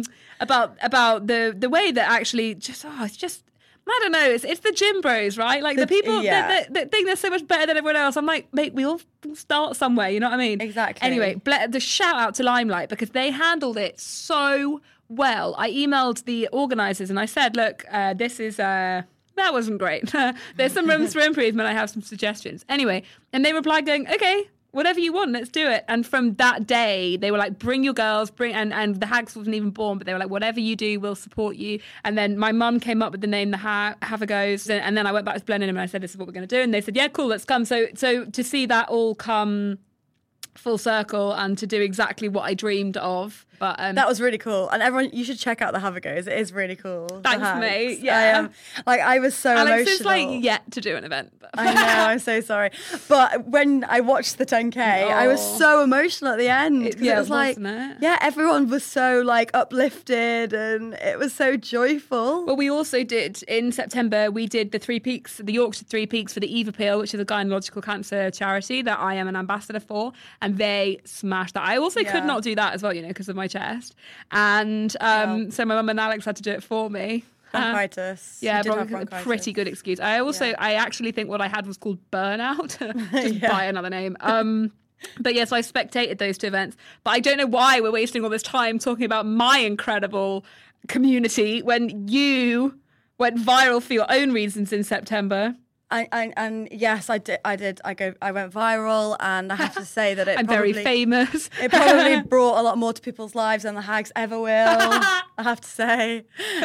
the way that actually it's just, I don't know, it's the gym bros, right? Like the people that think they're so much better than everyone else. I'm like, mate, we all start somewhere, you know what I mean? Exactly. Anyway, the shout out to Limelight, because they handled it so well. I emailed the organisers and I said, look, this is... that wasn't great. There's some rooms for improvement. I have some suggestions. Anyway, and they replied going, okay, whatever you want, let's do it. And from that day, they were like, bring your girls, and the hags wasn't even born, but they were like, whatever you do, we'll support you. And then my mum came up with the name, the Havagos, and then I went back to Blenheim and I said, this is what we're going to do. And they said, yeah, cool, let's come. So to see that all come full circle and to do exactly what I dreamed of. But that was really cool, and everyone, you should check out the Havagos. It is really cool. Thanks, mate. Yeah, I was so emotional. Alex is like yet to do an event. I know, I'm so sorry. But when I watched the 10K, I was so emotional at the end. It was like, everyone was so like uplifted, and it was so joyful. Well, we also did in September. We did the Three Peaks, the Yorkshire Three Peaks for the Eve Appeal, which is a gynecological cancer charity that I am an ambassador for, and they smashed that. I also could not do that as well, because of my chest, and so my mum and Alex had to do it for me. Bronchitis. Bronchitis. Pretty good excuse. I actually think what I had was called burnout. Just by another name. But yes, I spectated those two events. But I don't know why we're wasting all this time talking about my incredible community when you went viral for your own reasons in September. And yes, I did. I went viral, and I have to say that I'm very famous. It probably brought a lot more to people's lives than the hags ever will. I have to say,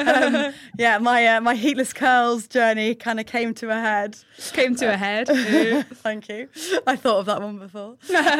my heatless curls journey kind of came to a head. Thank you. I thought of that one before.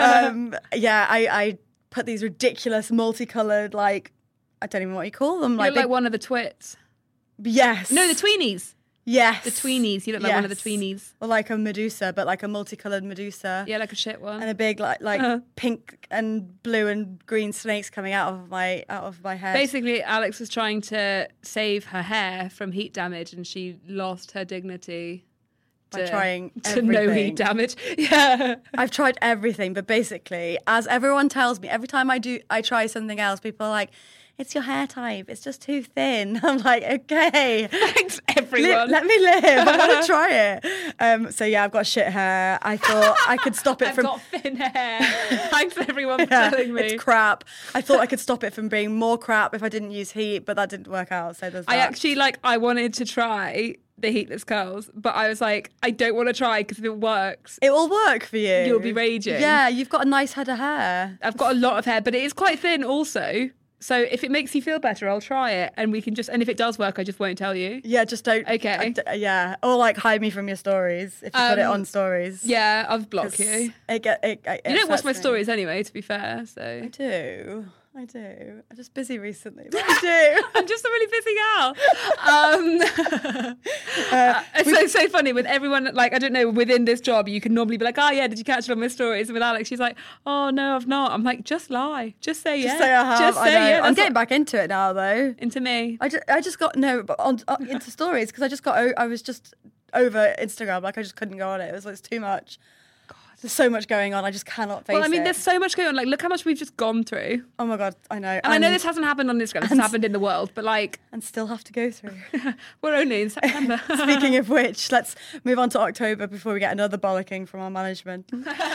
I put these ridiculous multicolored, I don't even know what you call them. Like one of the twits. Yes. No, the tweenies. Yes. The tweenies. You look like one of the tweenies. Or like a Medusa, but like a multicolored Medusa. Yeah, like a shit one. And a big like pink and blue and green snakes coming out of my head. Basically, Alex was trying to save her hair from heat damage, and she lost her dignity by trying to no heat damage. Yeah, I've tried everything, but basically, as everyone tells me, every time I try something else, people are like, it's your hair type. It's just too thin. I'm like, okay. Thanks, everyone. Let me live. I want to try it. So yeah, I've got shit hair. I thought I could stop it from... I've got thin hair. Thanks, everyone, for telling me. It's crap. I thought I could stop it from being more crap if I didn't use heat, but that didn't work out. So there's that. I actually, I wanted to try the heatless curls, but I was like, I don't want to try because if it works... It will work for you. You'll be raging. Yeah, you've got a nice head of hair. I've got a lot of hair, but it is quite thin also. So if it makes you feel better, I'll try it, and we can and if it does work, I just won't tell you. Yeah, just don't. Okay. Yeah, or like hide me from your stories if you put it on stories. Yeah, I'll block you. You don't watch my stories anyway, to be fair. So I do. I'm just busy recently. But I do. I'm just a really busy gal. It's so funny with everyone. Like, I don't know, within this job, you can normally be like, oh yeah, did you catch it on my stories? And with Alex, she's like, oh no, I've not. I'm like, just lie. Just say yes. Just say I have. Just say yeah. I'm getting back into it now, though. Into me. I just got into stories because I was just over Instagram. Like, I just couldn't go on it. It's too much. There's so much going on. I just cannot face it. Well, I mean, there's so much going on. Like, look how much we've just gone through. Oh my God, I know. And I know this hasn't happened on Instagram. This has happened in the world, but like... And still have to go through. We're only in September. Speaking of which, let's move on to October before we get another bollocking from our management.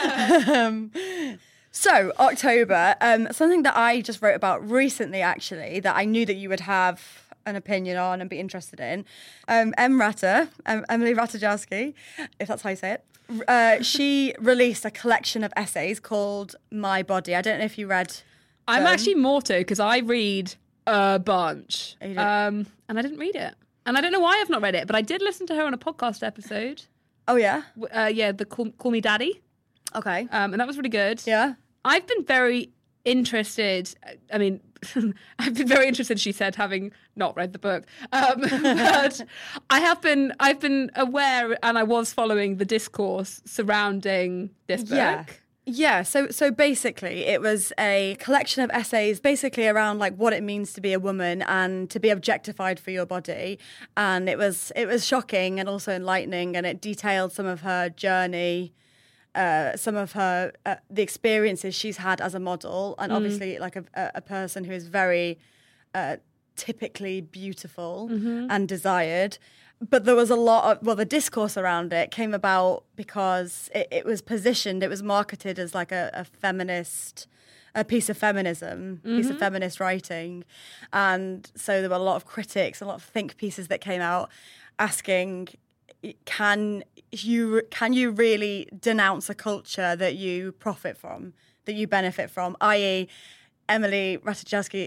So, October, something that I just wrote about recently, actually, that I knew that you would have an opinion on and be interested in. Emily Ratajkowski, if that's how you say it, she released a collection of essays called My Body. I don't know if you read them. I'm actually morto because I read a bunch. And I didn't read it. And I don't know why I've not read it, but I did listen to her on a podcast episode. Oh, yeah? Yeah, the Call Me Daddy. Okay. And that was really good. Yeah. I've been very interested. I mean, I've been very interested, she said, having not read the book. But I've been aware, and I was following the discourse surrounding this book. Yeah, so basically it was a collection of essays basically around like what it means to be a woman and to be objectified for your body. And it was shocking and also enlightening, and it detailed some of her journey, some of her the experiences she's had as a model, and obviously like a person who is very typically beautiful and desired. But there was a lot of, the discourse around it came about because it was positioned, it was marketed as like a feminist, a piece of feminism, piece of feminist writing. And so there were a lot of critics, a lot of think pieces that came out asking, can you really denounce a culture that you profit from, that you benefit from? I.e., Emily Ratajkowski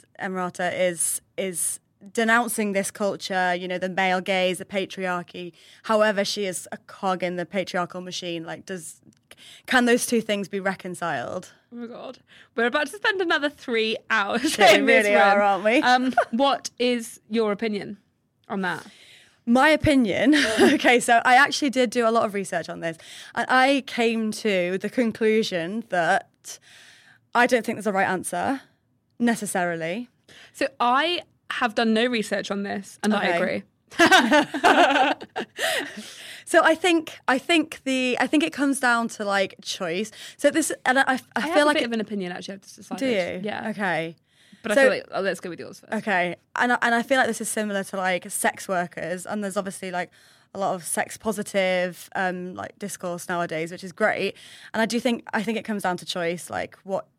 is denouncing this culture, you know, the male gaze, the patriarchy. However, she is a cog in the patriarchal machine. Like, can those two things be reconciled? Oh my God, we're about to spend another 3 hours. We really are, aren't we? What is your opinion on that? My opinion, okay, so I actually did do a lot of research on this, and I came to the conclusion that I don't think there's a right answer, necessarily. So I have done no research on this, and I agree. So I think it comes down to like choice. So this, and I feel like a bit of an opinion actually. I've just decided. Do you? Yeah. Okay. But I feel like let's go with yours first. Okay, and I feel like this is similar to like sex workers, and there's obviously like a lot of sex positive like discourse nowadays, which is great. And I think it comes down to choice, like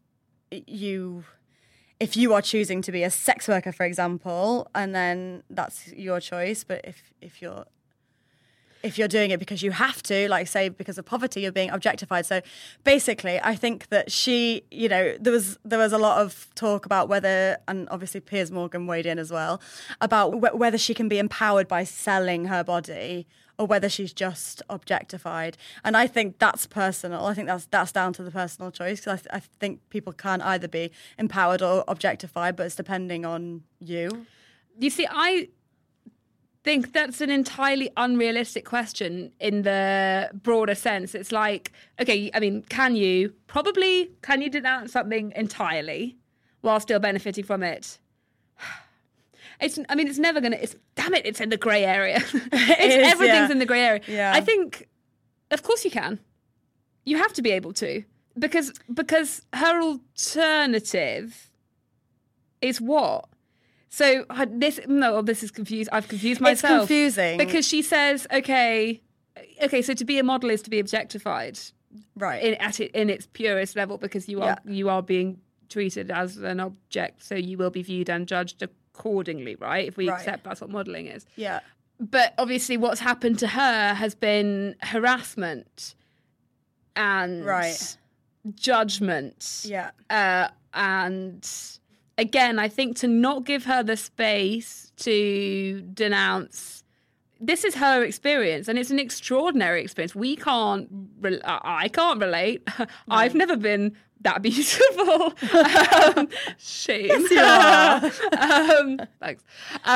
if you are choosing to be a sex worker, for example, and then that's your choice. But if you're doing it because you have to, like say because of poverty, you're being objectified. So basically, I think that she, you know, there was a lot of talk about whether, and obviously Piers Morgan weighed in as well, about whether she can be empowered by selling her body or whether she's just objectified. And I think that's personal. I think that's down to the personal choice, because I think people can either be empowered or objectified, but it's depending on you. You see, think that's an entirely unrealistic question in the broader sense. It's like, okay, I mean, can you denounce something entirely while still benefiting from it? It's never going to, it's in the grey area. Everything's in the grey area. Yeah. I think, of course you can. You have to be able to. Because her alternative is what? So this is confused. I've confused myself. It's confusing. Because she says, okay, so to be a model is to be objectified. Right. In its purest level, because you are being treated as an object, so you will be viewed and judged accordingly, right? If we accept that's what modelling is. Yeah. But obviously what's happened to her has been harassment and judgment. Yeah. And again, I think to not give her the space to denounce, this is her experience, and it's an extraordinary experience. I can't relate. No. I've never been that beautiful. Shame. Yes, you are. Thanks.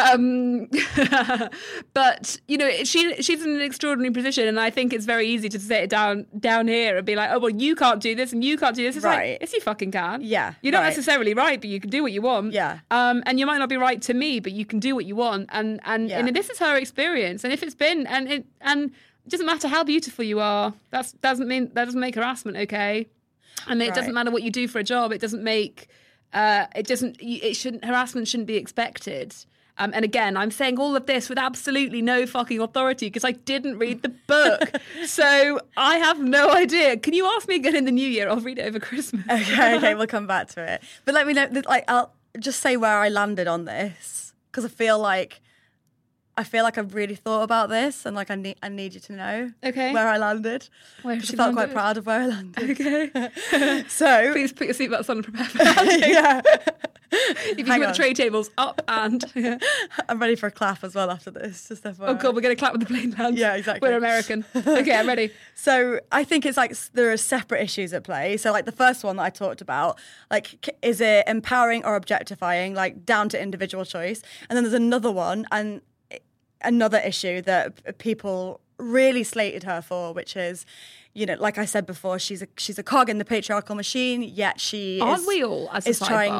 But she's in an extraordinary position, and I think it's very easy to sit it down here and be like, oh well, you can't do this and you can't do this. It's like, yes, you fucking can. Yeah, you're not necessarily right, but you can do what you want. Yeah. And you might not be right to me, but you can do what you want. And this is her experience. And if it's been and it doesn't matter how beautiful you are, that doesn't make harassment okay. And it doesn't matter what you do for a job. It doesn't make harassment shouldn't be expected. And again, I'm saying all of this with absolutely no fucking authority because I didn't read the book. So I have no idea. Can you ask me again in the new year? I'll read it over Christmas. Okay, we'll come back to it. But let me know, I'll just say where I landed on this because I feel like I've really thought about this and like I need you to know where I landed. Where she felt quite proud of where I landed. Okay. So please put your seatbelts on and prepare for landing. Yeah. If you can put the tray tables up and I'm ready for a clap as well after this. Just FYI. Oh cool, we're gonna clap with the plane lands. Yeah, exactly. We're American. Okay, I'm ready. So I think it's like there are separate issues at play. So like the first one that I talked about, like is it empowering or objectifying, like down to individual choice? And then there's another one and another issue that people really slated her for, which is, like I said before, she's a cog in the patriarchal machine. Yet she's trying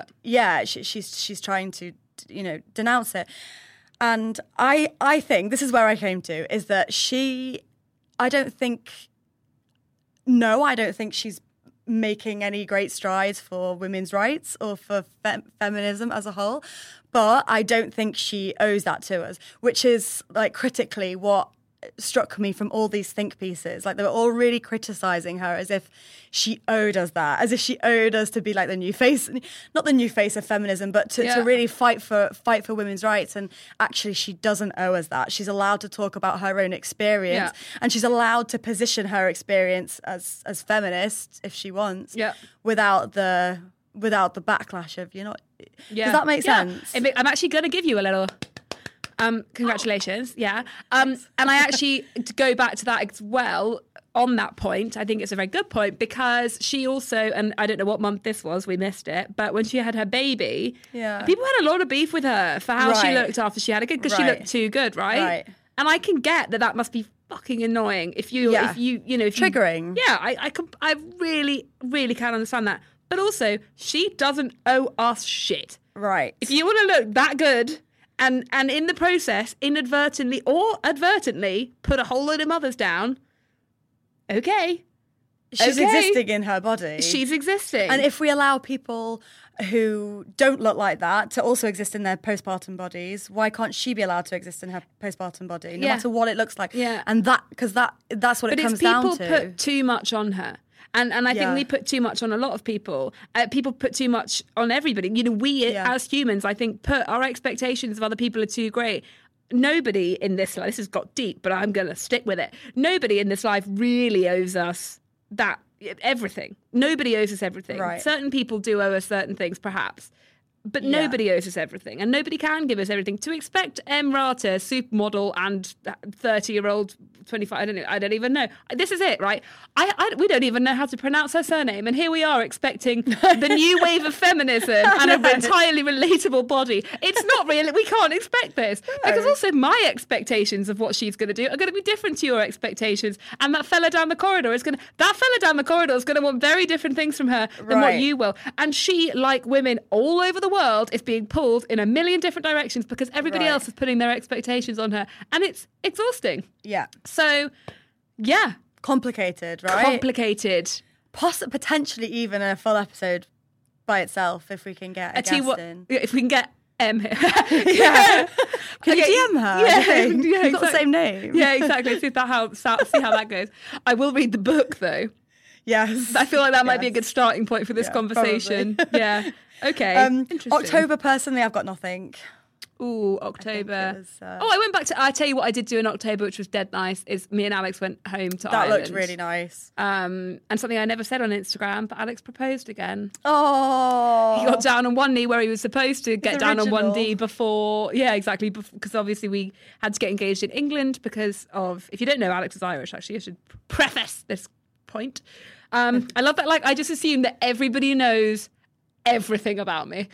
to denounce it. And I think this is where I came to is that I don't think she's making any great strides for women's rights or for feminism as a whole, but I don't think she owes that to us, which is like critically what struck me from all these think pieces. Like they were all really criticising her as if she owed us that, as if she owed us to be like the new face, not the new face of feminism, but to really fight for women's rights. And actually she doesn't owe us that. She's allowed to talk about her own experience and she's allowed to position her experience as feminist if she wants without the backlash of, does that make sense? I'm actually going to give you a little... congratulations. Yeah. And I actually, to go back to that as well, on that point, I think it's a very good point because she also, and I don't know what month this was, we missed it, but when she had her baby, people had a lot of beef with her for how she looked after she had a kid because she looked too good, right? And I can get that must be fucking annoying if you triggering. I really, really can understand that. But also, she doesn't owe us shit. Right. If you want to look that good... And in the process, inadvertently or advertently, put a whole load of mothers down. Okay. She's existing in her body. She's existing. And if we allow people who don't look like that to also exist in their postpartum bodies, why can't she be allowed to exist in her postpartum body, no matter what it looks like? Yeah. And that's what it comes down to. But people put too much on her. And I think we put too much on a lot of people. People put too much on everybody. We as humans, I think, put our expectations of other people are too great. Nobody in this life, this has got deep, but I'm going to stick with it. Nobody in this life really owes us everything. Nobody owes us everything. Right. Certain people do owe us certain things, perhaps. but nobody owes us everything, and nobody can give us everything. To expect Emrata, supermodel, and 30-year-old, 25, I don't even know. This is it, right? We don't even know how to pronounce her surname, and here we are expecting the new wave of feminism and an entirely relatable body. It's not really, we can't expect this. Because also my expectations of what she's going to do are going to be different to your expectations, and that fella down the corridor is going to want very different things from her than what you will. And she, like women all over the world, is being pulled in a million different directions because everybody else is putting their expectations on her, and it's exhausting. Yeah. So, yeah. Complicated, right? Complicated. Potentially even a full episode by itself if we can get a guest in. If we can get Em here. Yeah. Can you DM her? Yeah, You've got the same name. Yeah, exactly. See how that goes. I will read the book though. Yes. I feel like that might be a good starting point for this conversation. Yeah. Okay. Interesting. October, personally, I've got nothing. Ooh, October. I went back to, I tell you what I did do in October, which was dead nice, is me and Alex went home to Ireland. That looked really nice. And something I never said on Instagram, but Alex proposed again. Oh. He got down on one knee where he was supposed to get down on one knee before. Yeah, exactly. Because obviously we had to get engaged in England because of, if you don't know, Alex is Irish, actually. I should preface this point. I love that, like, I just assume that everybody knows everything about me.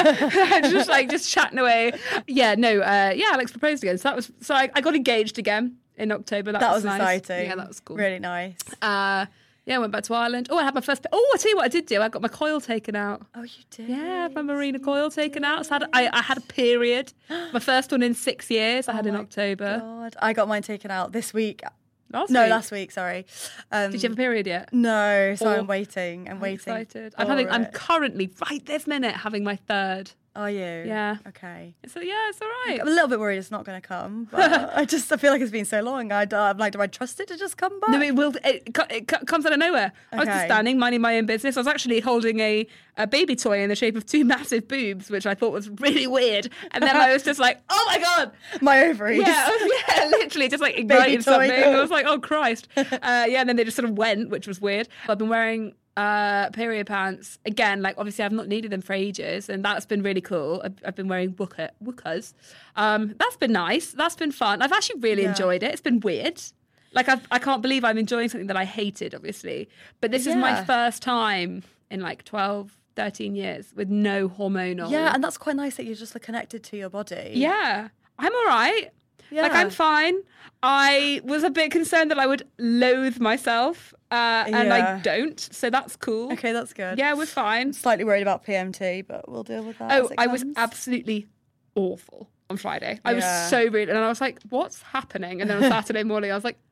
just chatting away. Alex proposed again. So I got engaged again in October. That was nice. Exciting. Yeah, that was cool. Really nice. I went back to Ireland. I had my first. I tell you what I did do. I got my coil taken out. Oh, you did? Yeah, I had my Marina coil taken out. So I had a period. My first one in 6 years. I had in October. God. I got mine taken out this week. Last week, sorry. Did you have a period yet? No, so I'm waiting. I'm excited. I'm currently, right this minute, having my third. Are you? Yeah. Okay. So it's all right. I'm a little bit worried it's not going to come, but I feel like it's been so long. I'm like, do I trust it to just come back? No, it will. It comes out of nowhere. I was just standing, minding my own business. I was actually holding a baby toy in the shape of two massive boobs, which I thought was really weird. And then I was just like, oh my God. My ovaries. Yeah, literally just like ignited something. I was like, oh Christ. And then they just sort of went, which was weird. I've been wearing period pants again, like obviously I've not needed them for ages, and that's been really cool. I've been wearing wukas. That's been nice. That's been fun. I've actually really enjoyed it. It's been weird. Like I can't believe I'm enjoying something that I hated, obviously. But this is my first time in like 12, 13 years with no hormonal. Yeah, and that's quite nice that you're just connected to your body. Yeah, I'm all right. Yeah. Like I'm fine. I was a bit concerned that I would loathe myself. And I don't, so that's cool. Okay, that's good. Yeah, we're fine. Slightly worried about PMT, but we'll deal with that. I was absolutely awful on Friday. I was so rude, and I was like, what's happening? And then on Saturday morning, I was like,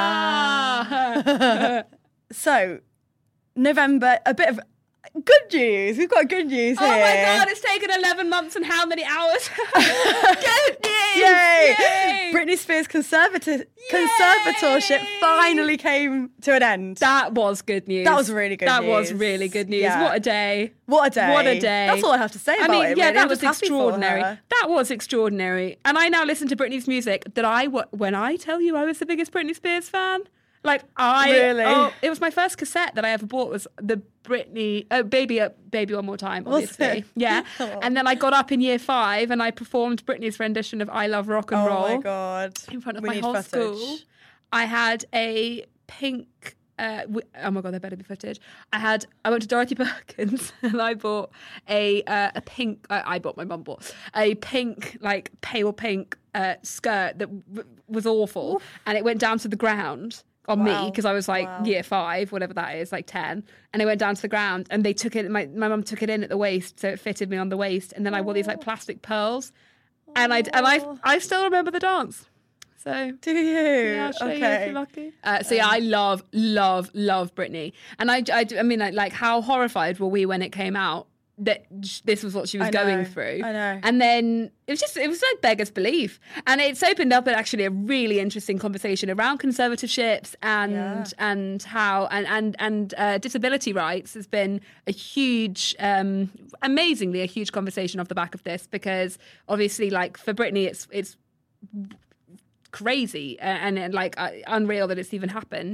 So, November, a bit of good news. We've got good news here. Oh my God, it's taken 11 months and how many hours? Good news! Yay! Yay! Britney Spears' conservatorship finally came to an end. That was good news. That was really good news. That was really good news. Yeah. What a day. What a day. What a day. That's all I have to say about it. Yeah, really. that was extraordinary. That was extraordinary. And I now listen to Britney's music when I tell you I was the biggest Britney Spears fan, like it was my first cassette that I ever bought, was the Britney Baby One More Time, obviously. Yeah. And then I got up in year 5 and I performed Britney's rendition of I Love Rock and Roll. Oh my God. In front of my whole school. I had a pink oh my God, there better be footage. I went to Dorothy Perkins and I bought a pink. I bought, my mum bought a pink, like pale pink skirt that was awful. Oof. And it went down to the ground on me because I was like year 5, whatever that is, like 10, and it went down to the ground, and they took it. My mum took it in at the waist, so it fitted me on the waist, and then I wore these like plastic pearls, and I still remember the dance. So do you? Yeah, I'll show you if you're lucky. I love Britney, and I mean, like how horrified were we when it came out that this was what she was going through. I know. And then it was like beggars belief. And it's opened up actually a really interesting conversation around conservatorships and how and disability rights has been a huge, amazingly a huge conversation off the back of this, because obviously, like, for Britney, it's crazy and like unreal that it's even happened.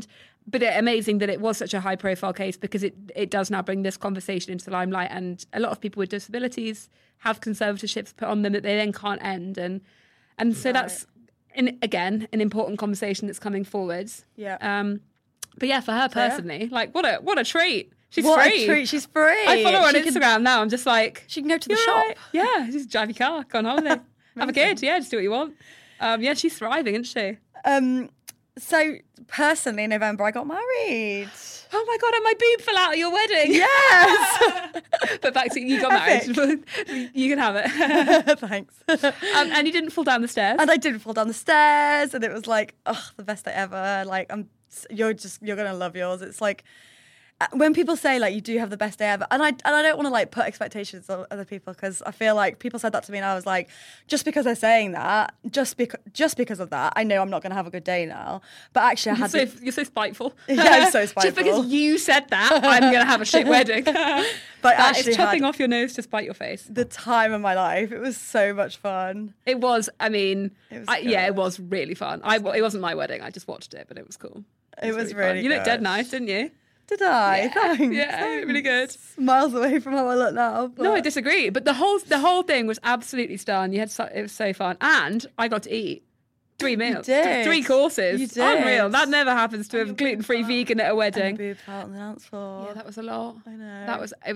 amazing that it was such a high profile case, because it does now bring this conversation into the limelight, and a lot of people with disabilities have conservatorships put on them that they then can't end, and so that's again an important conversation that's coming forwards. But yeah, for her personally, like what a treat. She's free. She's free. I follow her on Instagram now. I'm just like, she can go to the shop. Right. Yeah, just drive your car, go on holiday, have a kid. Yeah, just do what you want. Yeah, she's thriving, isn't she? So personally, in November, I got married. Oh my God, and my boob fell out at your wedding. Yes. But back to you got married. You can have it. Thanks. And you didn't fall down the stairs. And I didn't fall down the stairs, and it was like, oh, the best day ever. Like, you're gonna love yours. It's like, when people say like you do have the best day ever, and I don't want to like put expectations on other people, because I feel like people said that to me and I was like, just because they're saying that, just because of that, I know I'm not going to have a good day now. But actually, you're so spiteful. Yeah, I'm so spiteful. Just because you said that, I'm going to have a shit wedding. But actually, it's chopping off your nose to spite your face. The time of my life. It was so much fun. It was. I mean, it was really fun. It wasn't my wedding. I just watched it, but it was cool. It was really You good. looked dead nice, didn't you? Did I? Yeah. Thanks. Yeah, Thanks. really good. Miles away from how I look now. But... No, I disagree. But the whole thing was absolutely stunning. It was so fun, and I got to eat 3 meals, 3 courses. You did. Unreal. That never happens to a gluten-free vegan at a wedding. And boobs out on the dance floor. Yeah, that was a lot. I know.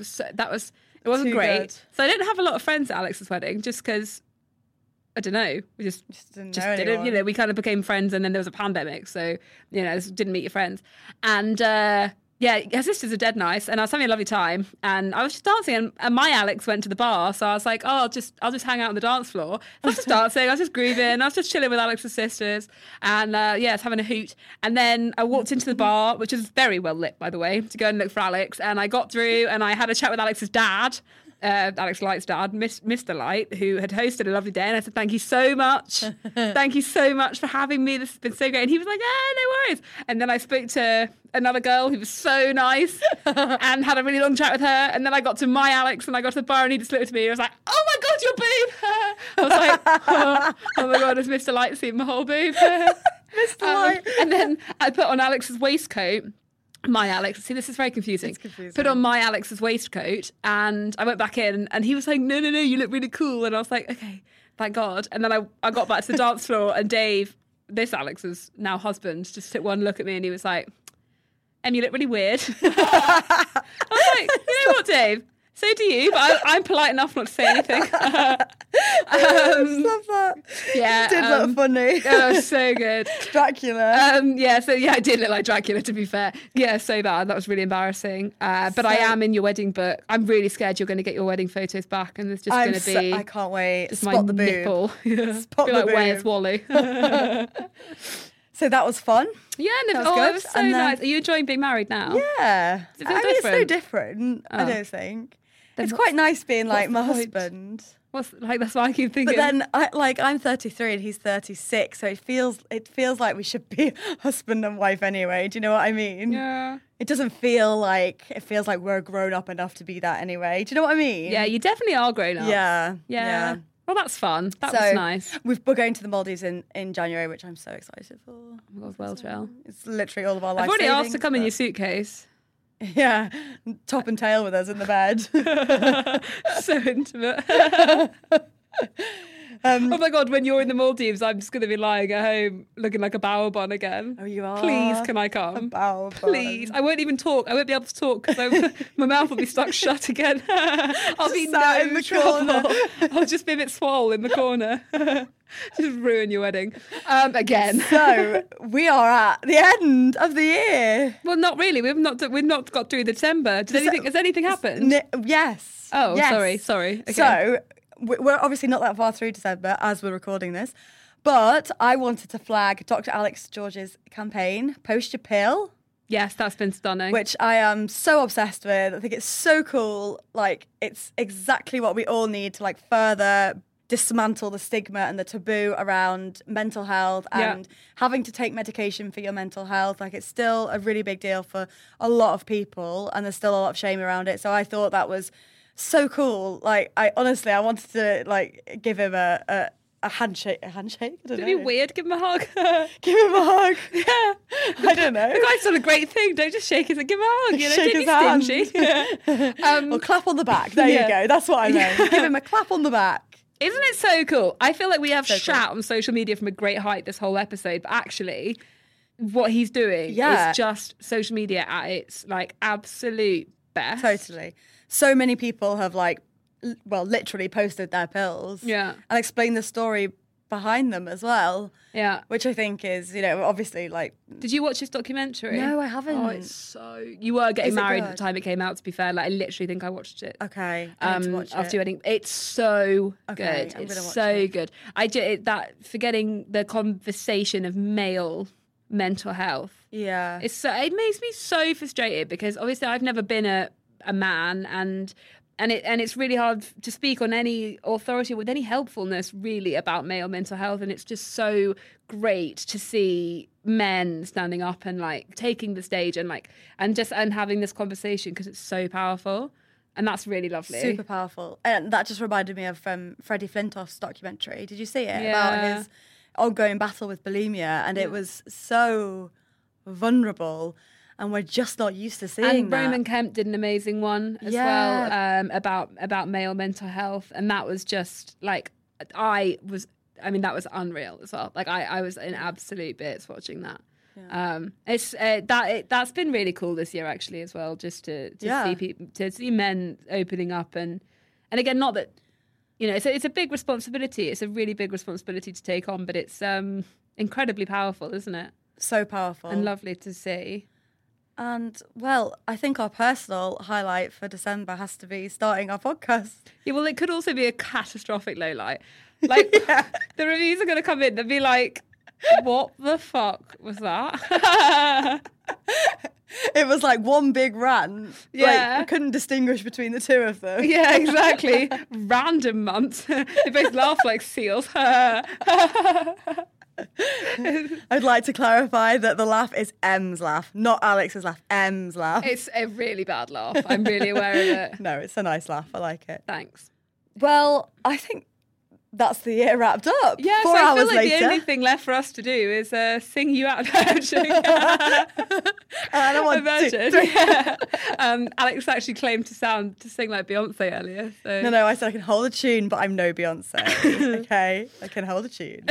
It wasn't Too great. good. So I didn't have a lot of friends at Alex's wedding, just because. I don't know. We just didn't know anyone. You know, we kind of became friends, and then there was a pandemic, so you know, didn't meet your friends. And yeah, her sisters are dead nice, and I was having a lovely time. And I was just dancing, and my Alex went to the bar, so I was like, oh, I'll just hang out on the dance floor. So I was just dancing, I was just grooving, I was just chilling with Alex's sisters, and yeah, I was having a hoot. And then I walked into the bar, which is very well lit, by the way, to go and look for Alex. And I got through, and I had a chat with Alex's dad. Alex Light's dad, Mr. Light, who had hosted a lovely day, and I said, thank you so much. Thank you so much for having me. This has been so great. And he was like, no worries. And then I spoke to another girl who was so nice and had a really long chat with her. And then I got to my Alex, and I got to the bar, and he just looked at me and I was like, oh my God, your boob. I was like, oh my God, has Mr. Light seen my whole boob? Mr. Light. And then I put on Alex's waistcoat. My Alex, see, this is very confusing. It's confusing. Put on my Alex's waistcoat, and I went back in, and he was like, no, you look really cool. And I was like, okay, thank God. And then I got back to the dance floor, and Dave, this Alex's now husband, just took one look at me, and he was like, Em, you look really weird. I was like, you know what, Dave? So do you, but I'm polite enough not to say anything. I love that. Yeah. It did look funny. Oh, so good. Dracula. Yeah, so yeah, I did look like Dracula, to be fair. Yeah, so bad. That was really embarrassing. But I am in your wedding book. I'm really scared you're going to get your wedding photos back, and there's just going to be... I can't wait. Just Spot my the boob. nipple. Spot be the like, boob. where's Wally? So that was fun. Yeah, That was it good. was so And then- nice. Are you enjoying being married now? Yeah. Does it feel It's no different? different, I Oh. don't think. Then It's what's- quite nice being like what's my the point? husband. That's why I keep thinking. But then I'm 33 and he's 36, so it feels like we should be husband and wife anyway. Do you know what I mean? Yeah. It doesn't feel like we're grown up enough to be that anyway. Do you know what I mean? Yeah, you definitely are grown up. Yeah. Well, that's fun. That So, was nice. We're going to the Maldives in January, which I'm so excited for. Oh my God, well, Jill. It's literally all of our life. I've already asked to savings, come in but- your suitcase. Yeah, top and tail with us in the bed. So intimate. Oh my God, when you're in the Maldives, I'm just going to be lying at home looking like a bowerbon again. Oh, you are? Please, can I A come? bowerbon. Please. I won't even talk. I won't be able to talk because my mouth will be stuck shut again. I'll be Sat no in the trouble. corner. I'll just be a bit swole in the corner. Just ruin your wedding. Again. So we are at the end of the year. Well, not really. We've not got through December. Has anything happened? Yes. Oh, Yes. sorry. Okay. So we're obviously not that far through December as we're recording this, but I wanted to flag Dr. Alex George's campaign, Post Your Pill, Yes, that's been stunning. which I am so obsessed with. I think it's so cool. Like, it's exactly what we all need to like further dismantle the stigma and the taboo around mental health and having to take medication for your mental health. Like, it's still a really big deal for a lot of people, and there's still a lot of shame around it. So I thought that was so cool. Like, I honestly wanted to like give him a a handshake. I don't know. It'd be weird. Give him a hug. Give him a hug. Yeah. I don't know. The guy's done a great thing. Don't just shake his and give him a hug. You know, Shake don't his be stingy. Or clap on the back. There you go. That's what I meant. Give him a clap on the back. Isn't it so cool? I feel like we have shat on social media from a great height this whole episode, but actually what he's doing is just social media at its like absolute best. Totally. So many people have like, well, literally posted their pills. Yeah. And explained the story behind them as well. Yeah. Which I think is, you know, obviously like... Did you watch this documentary? No, I haven't. Oh, it's so... You were getting married at the time it came out, to be fair. Like, I literally think I watched it. Okay. I need to watch after your wedding. It's so good. I'm It's so good. Forgetting the conversation of male mental health. Yeah. It makes me so frustrated because obviously I've never been a man and it's really hard to speak on any authority with any helpfulness really about male mental health, and it's just so great to see men standing up and like taking the stage and having this conversation because it's so powerful, and that's really lovely. Super powerful. And that just reminded me of Freddie Flintoff's documentary. Did you see it? About his ongoing battle with bulimia, and it was so vulnerable. And we're just not used to seeing that. And Roman Kemp did an amazing one as well about male mental health. And that was just like, that was unreal as well. Like I was in absolute bits watching that. Yeah. That's been really cool this year actually as well, just to see people, to see men opening up and again, not that, you know, it's a big responsibility. It's a really big responsibility to take on, but it's incredibly powerful, isn't it? So powerful. And lovely to see. And, well, I think our personal highlight for December has to be starting our podcast. Yeah, well, it could also be a catastrophic lowlight. Like, the reviews are going to come in and be like, what the fuck was that? It was like one big rant. Yeah. Like, we couldn't distinguish between the two of them. Yeah, exactly. Random months. They both laugh like seals. I'd like to clarify that the laugh is M's laugh, not Alex's laugh. M's laugh. It's a really bad laugh. I'm really aware of it. No, it's a nice laugh. I like it. Thanks. Well, I think that's the year wrapped up. Yeah, 4 so I hours feel like later. the only thing left for us to do is sing you out. Imagine. Yeah. Alex actually claimed to sing like Beyonce earlier. So. No, I said I can hold a tune, but I'm no Beyonce. Okay, I can hold a tune.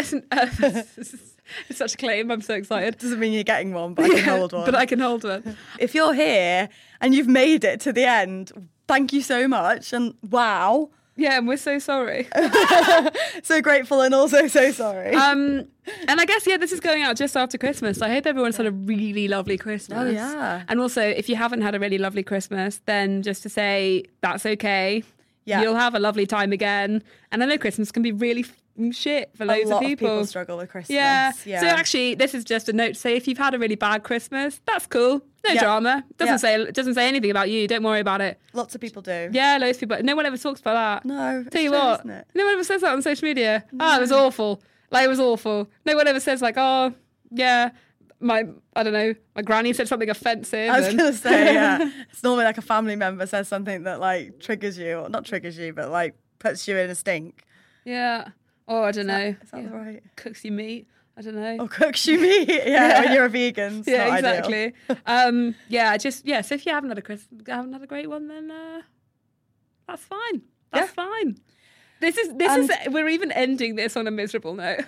It's such a claim. I'm so excited. Doesn't mean you're getting one, but I can hold one. But I can hold one. If you're here and you've made it to the end, thank you so much. And wow. Yeah, and we're so sorry. So grateful and also so sorry. And I guess, this is going out just after Christmas. I hope everyone's had a really lovely Christmas. Oh, yeah. And also, if you haven't had a really lovely Christmas, then just to say, that's okay. Yeah. You'll have a lovely time again. And I know Christmas can be really shit for loads of people. A lot of people struggle with Christmas. Yeah. So actually, this is just a note to say, if you've had a really bad Christmas, that's cool. No drama. Doesn't say anything about you. Don't worry about it. Lots of people do. Yeah, loads of people. No one ever talks about that. No. Tell you what, isn't it? no one ever says that on social media. No. It was awful. Like, it was awful. No one ever says like, oh, yeah, my granny said something offensive. I was going to say, yeah. It's normally like a family member says something that like triggers you, or not triggers you, but like puts you in a stink. Yeah. Or I don't know. Is that right? Cooks you meat. I don't know. Or cooks you meat. Yeah, when you're a vegan. It's not exactly. ideal. So if you haven't had a great one, then that's fine. That's fine. This is we're even ending this on a miserable note.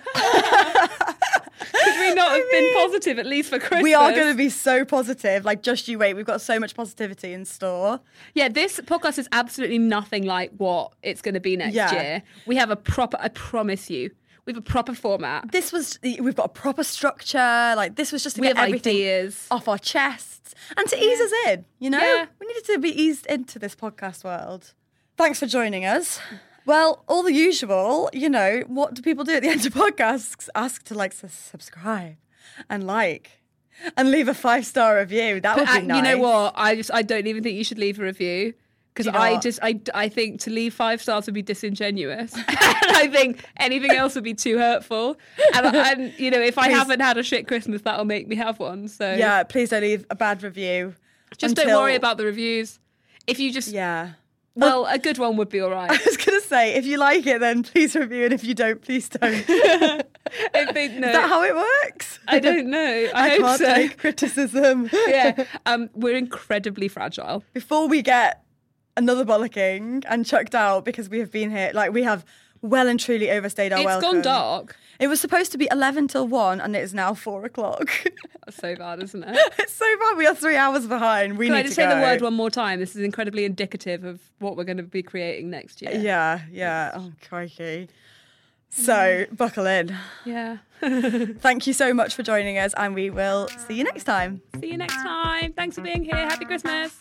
Could we not have been positive at least for Christmas? We are going to be so positive. Like, just you wait. We've got so much positivity in store. Yeah, this podcast is absolutely nothing like what it's going to be next year. We have I promise you, we have a proper format. We've got a proper structure. Like, this was just to get everything ideas off our chests and to ease us in, you know? Yeah. We needed to be eased into this podcast world. Thanks for joining us. Well, all the usual, you know, what do people do at the end of podcasts? Ask to subscribe and and leave a 5-star review. That would be nice. You know what? I don't even think you should leave a review, because I think to leave 5 stars would be disingenuous. And I think anything else would be too hurtful. And you know, if I haven't had a shit Christmas, that'll make me have one. So yeah, please don't leave a bad review. Just don't worry about the reviews. If you just Well, a good one would be all right. I was going to say, if you like it, then please review, and if you don't, please don't. Is that how it works? I don't know. I can't take criticism. Yeah, we're incredibly fragile. Before we get another bollocking and chucked out because we have been here, like we have well and truly overstayed our welcome. It's gone dark. It was supposed to be 11 till 1 and it is now 4 o'clock. That's so bad, isn't it? It's so bad. We are 3 hours behind. Can I just say the word one more time? This is incredibly indicative of what we're going to be creating next year. Yeah. Oh, crikey. So, buckle in. Yeah. Thank you so much for joining us, and we will see you next time. See you next time. Thanks for being here. Happy Christmas.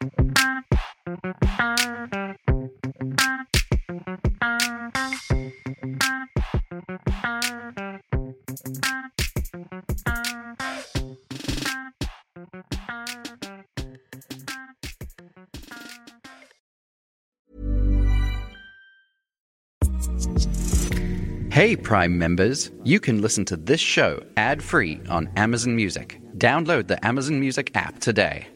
Hey, Prime members, you can listen to this show ad-free on Amazon Music. Download the Amazon Music app today.